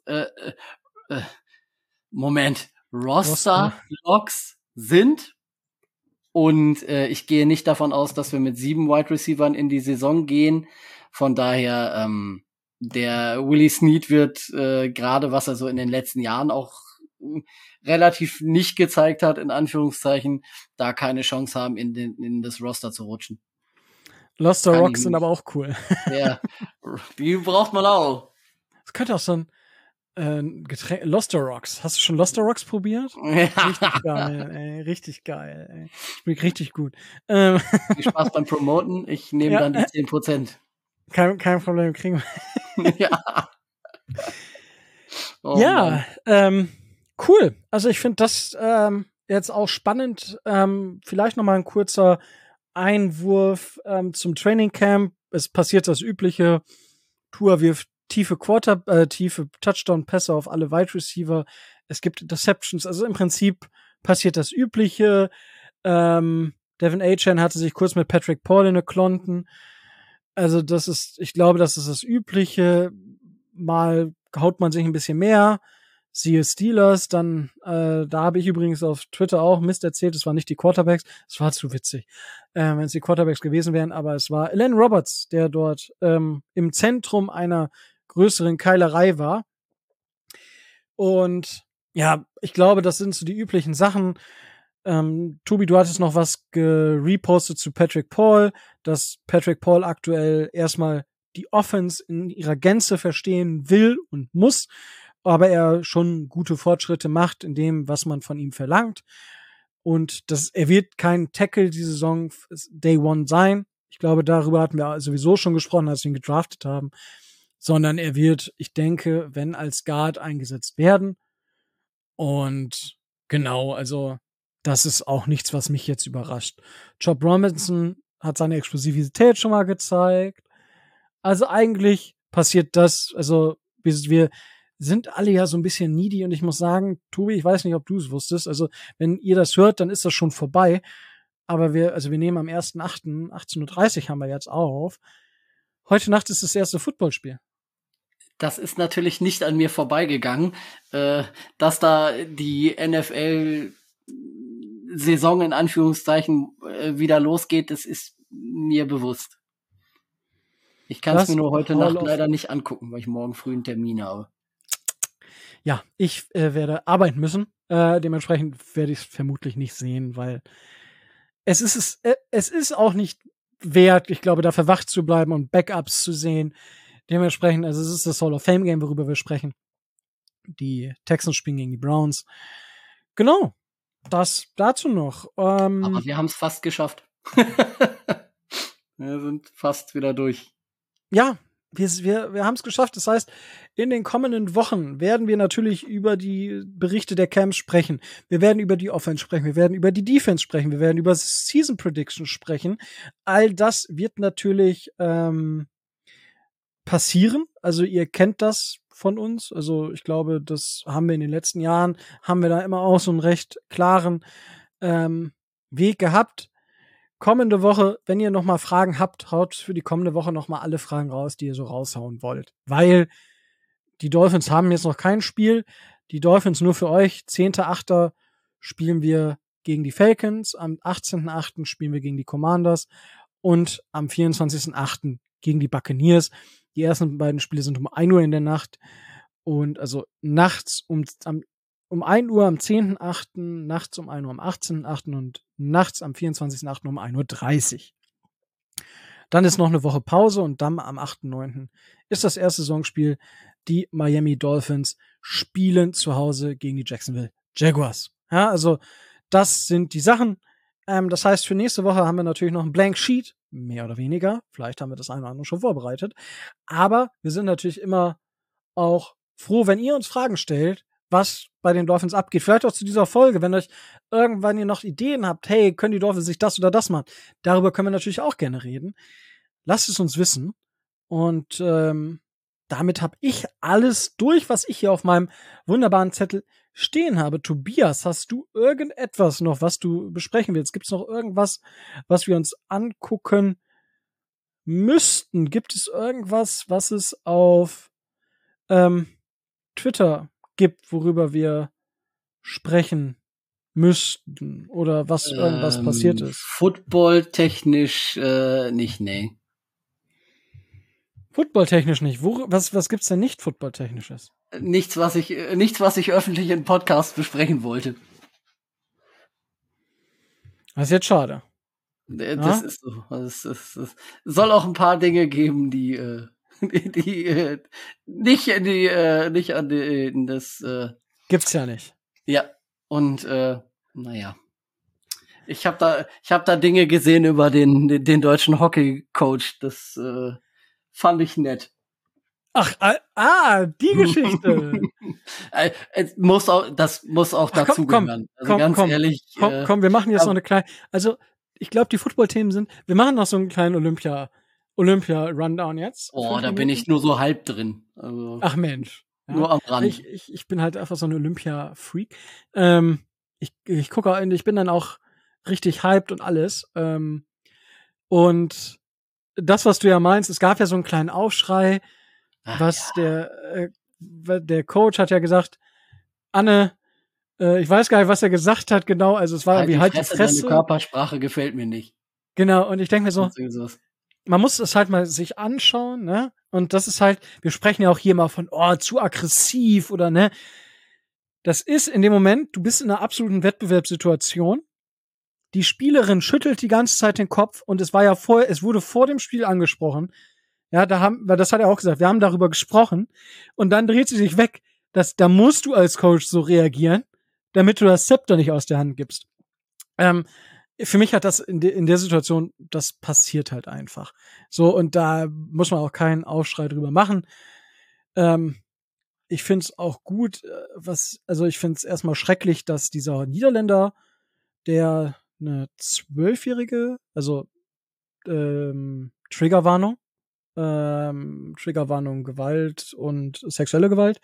Roster Locks sind. Und ich gehe nicht davon aus, dass wir mit 7 Wide Receivern in die Saison gehen. Von daher, der Willie Snead wird gerade, was er so in den letzten Jahren auch relativ nicht gezeigt hat, in Anführungszeichen, da keine Chance haben, in das Roster zu rutschen. Loster Rocks sind aber auch cool. Ja, die braucht man auch. Das könnte auch so ein Getränk, Loster Rocks. Hast du schon Loster Rocks probiert? Ja. Richtig geil, ey. Richtig geil, ey. Schmeckt richtig gut. Viel Spaß beim Promoten. Ich nehme dann die 10%. Kein Problem, kriegen wir. Ja. Oh, ja, cool. Also ich finde das jetzt auch spannend. Vielleicht noch mal ein kurzer Einwurf zum Training Camp. Es passiert das Übliche. Tua wirft tiefe Touchdown-Pässe auf alle Wide Receiver. Es gibt Interceptions. Also im Prinzip passiert das Übliche. Devin Achane hatte sich kurz mit Patrick Paul in der Klonten. Also ich glaube, das ist das Übliche. Mal haut man sich ein bisschen mehr. Siehe Steelers, dann, da habe ich übrigens auf Twitter auch Mist erzählt, es waren nicht die Quarterbacks, es war zu witzig, wenn es die Quarterbacks gewesen wären, aber es war Elan Roberts, der dort im Zentrum einer größeren Keilerei war. Und ja, ich glaube, das sind so die üblichen Sachen. Tobi, du hattest noch was gerepostet zu Patrick Paul, dass Patrick Paul aktuell erstmal die Offense in ihrer Gänze verstehen will und muss, aber er schon gute Fortschritte macht in dem, was man von ihm verlangt. Und er wird kein Tackle diese Saison Day One sein. Ich glaube, darüber hatten wir sowieso schon gesprochen, als wir ihn gedraftet haben. Sondern er wird, ich denke, wenn als Guard eingesetzt werden. Und genau, also das ist auch nichts, was mich jetzt überrascht. Job Robinson hat seine Explosivität schon mal gezeigt. Also eigentlich passiert das, also wir sind alle ja so ein bisschen needy und ich muss sagen, Tobi, ich weiß nicht, ob du es wusstest, also wenn ihr das hört, dann ist das schon vorbei, aber wir nehmen am 1.8., 18:30 Uhr haben wir jetzt auf. Heute Nacht ist das erste Footballspiel. Das ist natürlich nicht an mir vorbeigegangen, dass da die NFL-Saison in Anführungszeichen wieder losgeht, das ist mir bewusst. Ich kann es mir nur heute Nacht leider nicht angucken, weil ich morgen früh einen Termin habe. Ja, ich werde arbeiten müssen. Dementsprechend werde ich es vermutlich nicht sehen, weil es ist auch nicht wert, ich glaube, dafür wach zu bleiben und Backups zu sehen. Dementsprechend, also es ist das Hall of Fame Game, worüber wir sprechen. Die Texans spielen gegen die Browns. Genau, das dazu noch. Aber wir haben es fast geschafft. Wir sind fast wieder durch. Ja, wir haben es geschafft. Das heißt, in den kommenden Wochen werden wir natürlich über die Berichte der Camps sprechen. Wir werden über die Offense sprechen. Wir werden über die Defense sprechen. Wir werden über Season Predictions sprechen. All das wird natürlich passieren. Also ihr kennt das von uns. Also ich glaube, das haben wir in den letzten Jahren, haben wir da immer auch so einen recht klaren Weg gehabt. Kommende Woche, wenn ihr noch mal Fragen habt, haut für die kommende Woche noch mal alle Fragen raus, die ihr so raushauen wollt. Weil die Dolphins haben jetzt noch kein Spiel. Die Dolphins nur für euch. 10.8. spielen wir gegen die Falcons. Am 18.8. spielen wir gegen die Commanders. Und am 24.8. gegen die Buccaneers. Die ersten beiden Spiele sind um 1 Uhr in der Nacht. Und also nachts um 1 Uhr am 10.8., nachts um 1 Uhr am 18.8. und nachts am 24.8. um 1.30 Uhr. Dann ist noch eine Woche Pause und dann am 8.9. ist das erste Saisonspiel. Die Miami Dolphins spielen zu Hause gegen die Jacksonville Jaguars. Ja, also das sind die Sachen. Das heißt, für nächste Woche haben wir natürlich noch ein Blank Sheet, mehr oder weniger. Vielleicht haben wir das eine oder andere schon vorbereitet. Aber wir sind natürlich immer auch froh, wenn ihr uns Fragen stellt, was bei den Dolphins abgeht. Vielleicht auch zu dieser Folge, wenn euch irgendwann ihr noch Ideen habt, hey, können die Dolphins sich das oder das machen? Darüber können wir natürlich auch gerne reden. Lasst es uns wissen. Und damit habe ich alles durch, was ich hier auf meinem wunderbaren Zettel stehen habe. Tobias, hast du irgendetwas noch, was du besprechen willst? Gibt es noch irgendwas, was wir uns angucken müssten? Gibt es irgendwas, was es auf Twitter gibt, worüber wir sprechen müssten oder was irgendwas passiert ist? Football-technisch nicht, nee. Football-technisch nicht. Was gibt's denn nicht Football-technisches? Nichts, was ich öffentlich in Podcasts besprechen wollte. Das ist jetzt schade. Das ist so. Es soll auch ein paar Dinge geben, die nicht in das gibt's ja nicht. Ja, und naja. Ich hab da Dinge gesehen über den deutschen Hockey-Coach. Das fand ich nett. Ach, die Geschichte. Das muss auch dazugehören. Also ganz ehrlich. Komm, wir machen jetzt noch eine kleine. Also, ich glaube, die Football-Themen wir machen noch so einen kleinen Olympia-Rundown jetzt. Oh, da bin ich nur so halb drin. Also, ach Mensch. Ja. Nur am Rand. Ich bin halt einfach so ein Olympia-Freak. Ich gucke, ich bin dann auch richtig hyped und alles. Und das, was du ja meinst, es gab ja so einen kleinen Aufschrei, der Coach hat ja gesagt, Anne, ich weiß gar nicht, was er gesagt hat genau, also es war irgendwie halt die Fresse. Deine Körpersprache gefällt mir nicht. Genau, und ich denke mir so, man muss es halt mal sich anschauen, ne? Und das ist halt, wir sprechen ja auch hier mal von, zu aggressiv oder ne? Das ist in dem Moment, du bist in einer absoluten Wettbewerbssituation. Die Spielerin schüttelt die ganze Zeit den Kopf und es wurde vor dem Spiel angesprochen. Ja, weil das hat er auch gesagt, wir haben darüber gesprochen und dann dreht sie sich weg. Da musst du als Coach so reagieren, damit du das Zepter nicht aus der Hand gibst. Für mich hat das in der Situation, das passiert halt einfach. So, und da muss man auch keinen Aufschrei drüber machen. Ich find's auch gut, ich find's erstmal schrecklich, dass dieser Niederländer, der eine 12-Jährige, also Triggerwarnung, Gewalt und sexuelle Gewalt,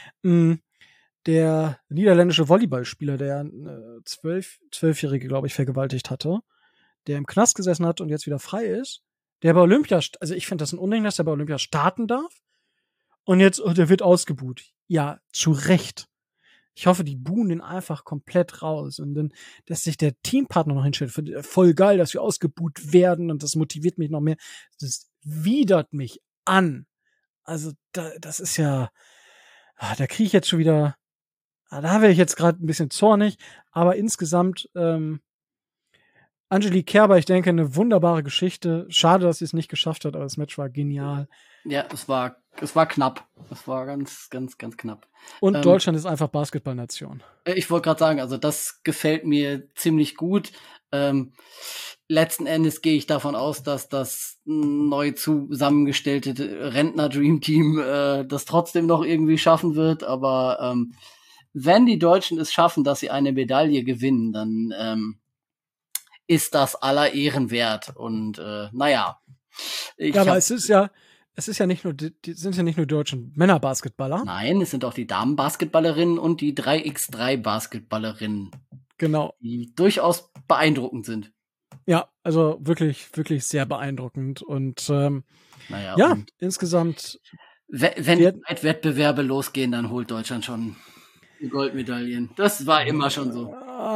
der niederländische Volleyballspieler, der 12-Jährige, glaube ich, vergewaltigt hatte, der im Knast gesessen hat und jetzt wieder frei ist, der bei Olympia, also ich finde das ein Unding, dass der bei Olympia starten darf und jetzt, der wird ausgebuht. Ja, zu Recht. Ich hoffe, die buhen den einfach komplett raus und dann, dass sich der Teampartner noch hinstellt. Voll geil, dass wir ausgebuht werden und das motiviert mich noch mehr. Das widert mich an. Also, das ist ja, da kriege ich jetzt schon wieder, da wäre ich jetzt gerade ein bisschen zornig, aber insgesamt, Angelique Kerber, ich denke, eine wunderbare Geschichte. Schade, dass sie es nicht geschafft hat, aber das Match war genial. Ja, es war knapp. Es war ganz, ganz, ganz knapp. Und Deutschland ist einfach Basketballnation. Ich wollte gerade sagen, also das gefällt mir ziemlich gut. Letzten Endes gehe ich davon aus, dass das neu zusammengestellte Rentner-Dream-Team das trotzdem noch irgendwie schaffen wird. Aber wenn die Deutschen es schaffen, dass sie eine Medaille gewinnen, dann ist das aller Ehren wert. Und naja. Aber es ist ja nicht nur, sind ja nicht nur deutschen Männerbasketballer. Nein, es sind auch die Damenbasketballerinnen und die 3x3-Basketballerinnen. Genau. Die durchaus beeindruckend sind. Ja, also wirklich, wirklich sehr beeindruckend. Und insgesamt. Wenn die Wettbewerbe losgehen, dann holt Deutschland schon Goldmedaillen. Das war immer schon so.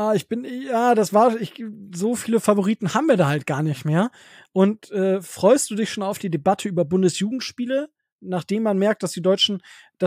So viele Favoriten haben wir da halt gar nicht mehr. Und freust du dich schon auf die Debatte über Bundesjugendspiele, nachdem man merkt, dass die deutsche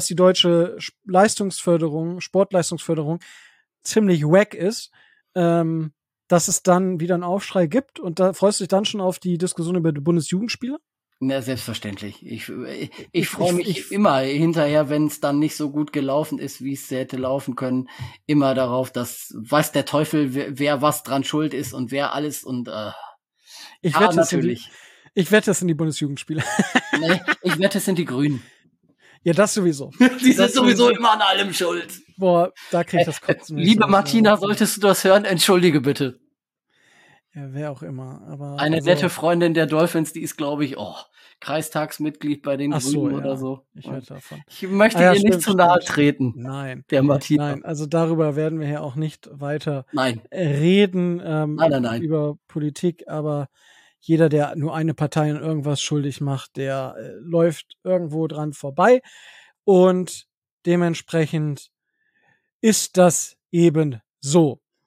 Sportleistungsförderung ziemlich wack ist, dass es dann wieder einen Aufschrei gibt und da freust du dich dann schon auf die Diskussion über die Bundesjugendspiele? Na, selbstverständlich. Ich freue mich immer hinterher, wenn es dann nicht so gut gelaufen ist, wie es hätte laufen können, immer darauf, dass weiß der Teufel, wer was dran schuld ist und wer alles und ich wette, es sind die Bundesjugendspiele. Nee, ich wette, es sind die Grünen. Ja, das sowieso. Die sind sowieso immer an allem schuld. Boah, da krieg ich das Kotzen. Liebe Martina, solltest du das hören, entschuldige bitte. Ja, wer auch immer. Aber eine nette Freundin der Dolphins, die ist, glaube ich, Kreistagsmitglied bei den Grünen oder so. Ich höre davon. Ich möchte ihr nicht zu nahe treten. Nein. Der Martina. Nein, also darüber werden wir hier auch nicht weiter reden. Nein. Über Politik, aber jeder, der nur eine Partei in irgendwas schuldig macht, der läuft irgendwo dran vorbei. Und dementsprechend ist das eben so.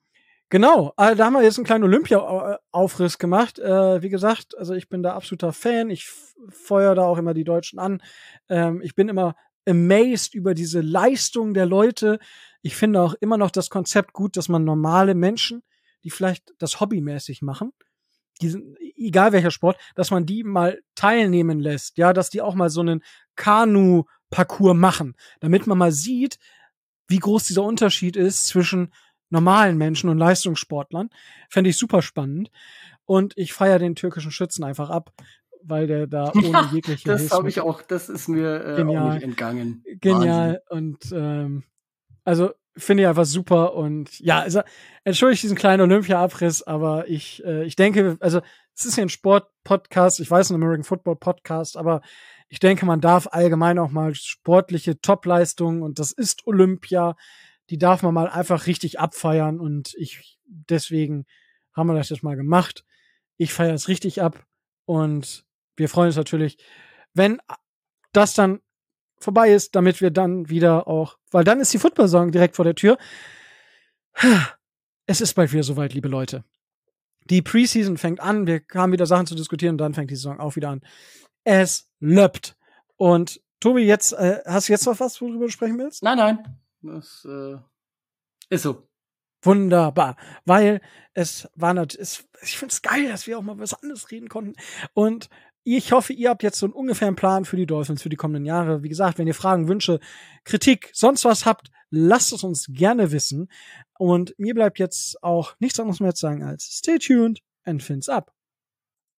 Genau, da haben wir jetzt einen kleinen Olympia-Aufriss gemacht. Wie gesagt, also ich bin da absoluter Fan. Ich feuer da auch immer die Deutschen an. Ich bin immer amazed über diese Leistung der Leute. Ich finde auch immer noch das Konzept gut, dass man normale Menschen, die vielleicht das hobbymäßig machen, egal welcher Sport, dass man die mal teilnehmen lässt. Ja, dass die auch mal so einen Kanu-Parcours machen, damit man mal sieht, wie groß dieser Unterschied ist zwischen normalen Menschen und Leistungssportlern. Fände ich super spannend. Und ich feiere den türkischen Schützen einfach ab, weil der da ohne jegliche Das habe ich auch, das ist mir auch nicht entgangen. Genial. Wahnsinn. Und also finde ich einfach super. Und ja, also entschuldige diesen kleinen Olympia-Abriss, aber ich denke, also es ist ja ein Sport-Podcast, ich weiß, ein American Football-Podcast, aber ich denke, man darf allgemein auch mal sportliche Topleistungen, und das ist Olympia, die darf man mal einfach richtig abfeiern, und deswegen haben wir das jetzt mal gemacht. Ich feiere es richtig ab, und wir freuen uns natürlich, wenn das dann vorbei ist, damit wir dann wieder auch, weil dann ist die Football-Saison direkt vor der Tür. Es ist bald wieder soweit, liebe Leute. Die Preseason fängt an, wir haben wieder Sachen zu diskutieren, und dann fängt die Saison auch wieder an. Es löppt. Und Tobi, jetzt hast du jetzt noch was, worüber du sprechen willst? Nein. Das ist so. Wunderbar. Weil ich finde es geil, dass wir auch mal was anderes reden konnten. Und ich hoffe, ihr habt jetzt so einen ungefähren Plan für die Dolphins für die kommenden Jahre. Wie gesagt, wenn ihr Fragen, Wünsche, Kritik, sonst was habt, lasst es uns gerne wissen. Und mir bleibt jetzt auch nichts anderes mehr zu sagen als stay tuned and fins up.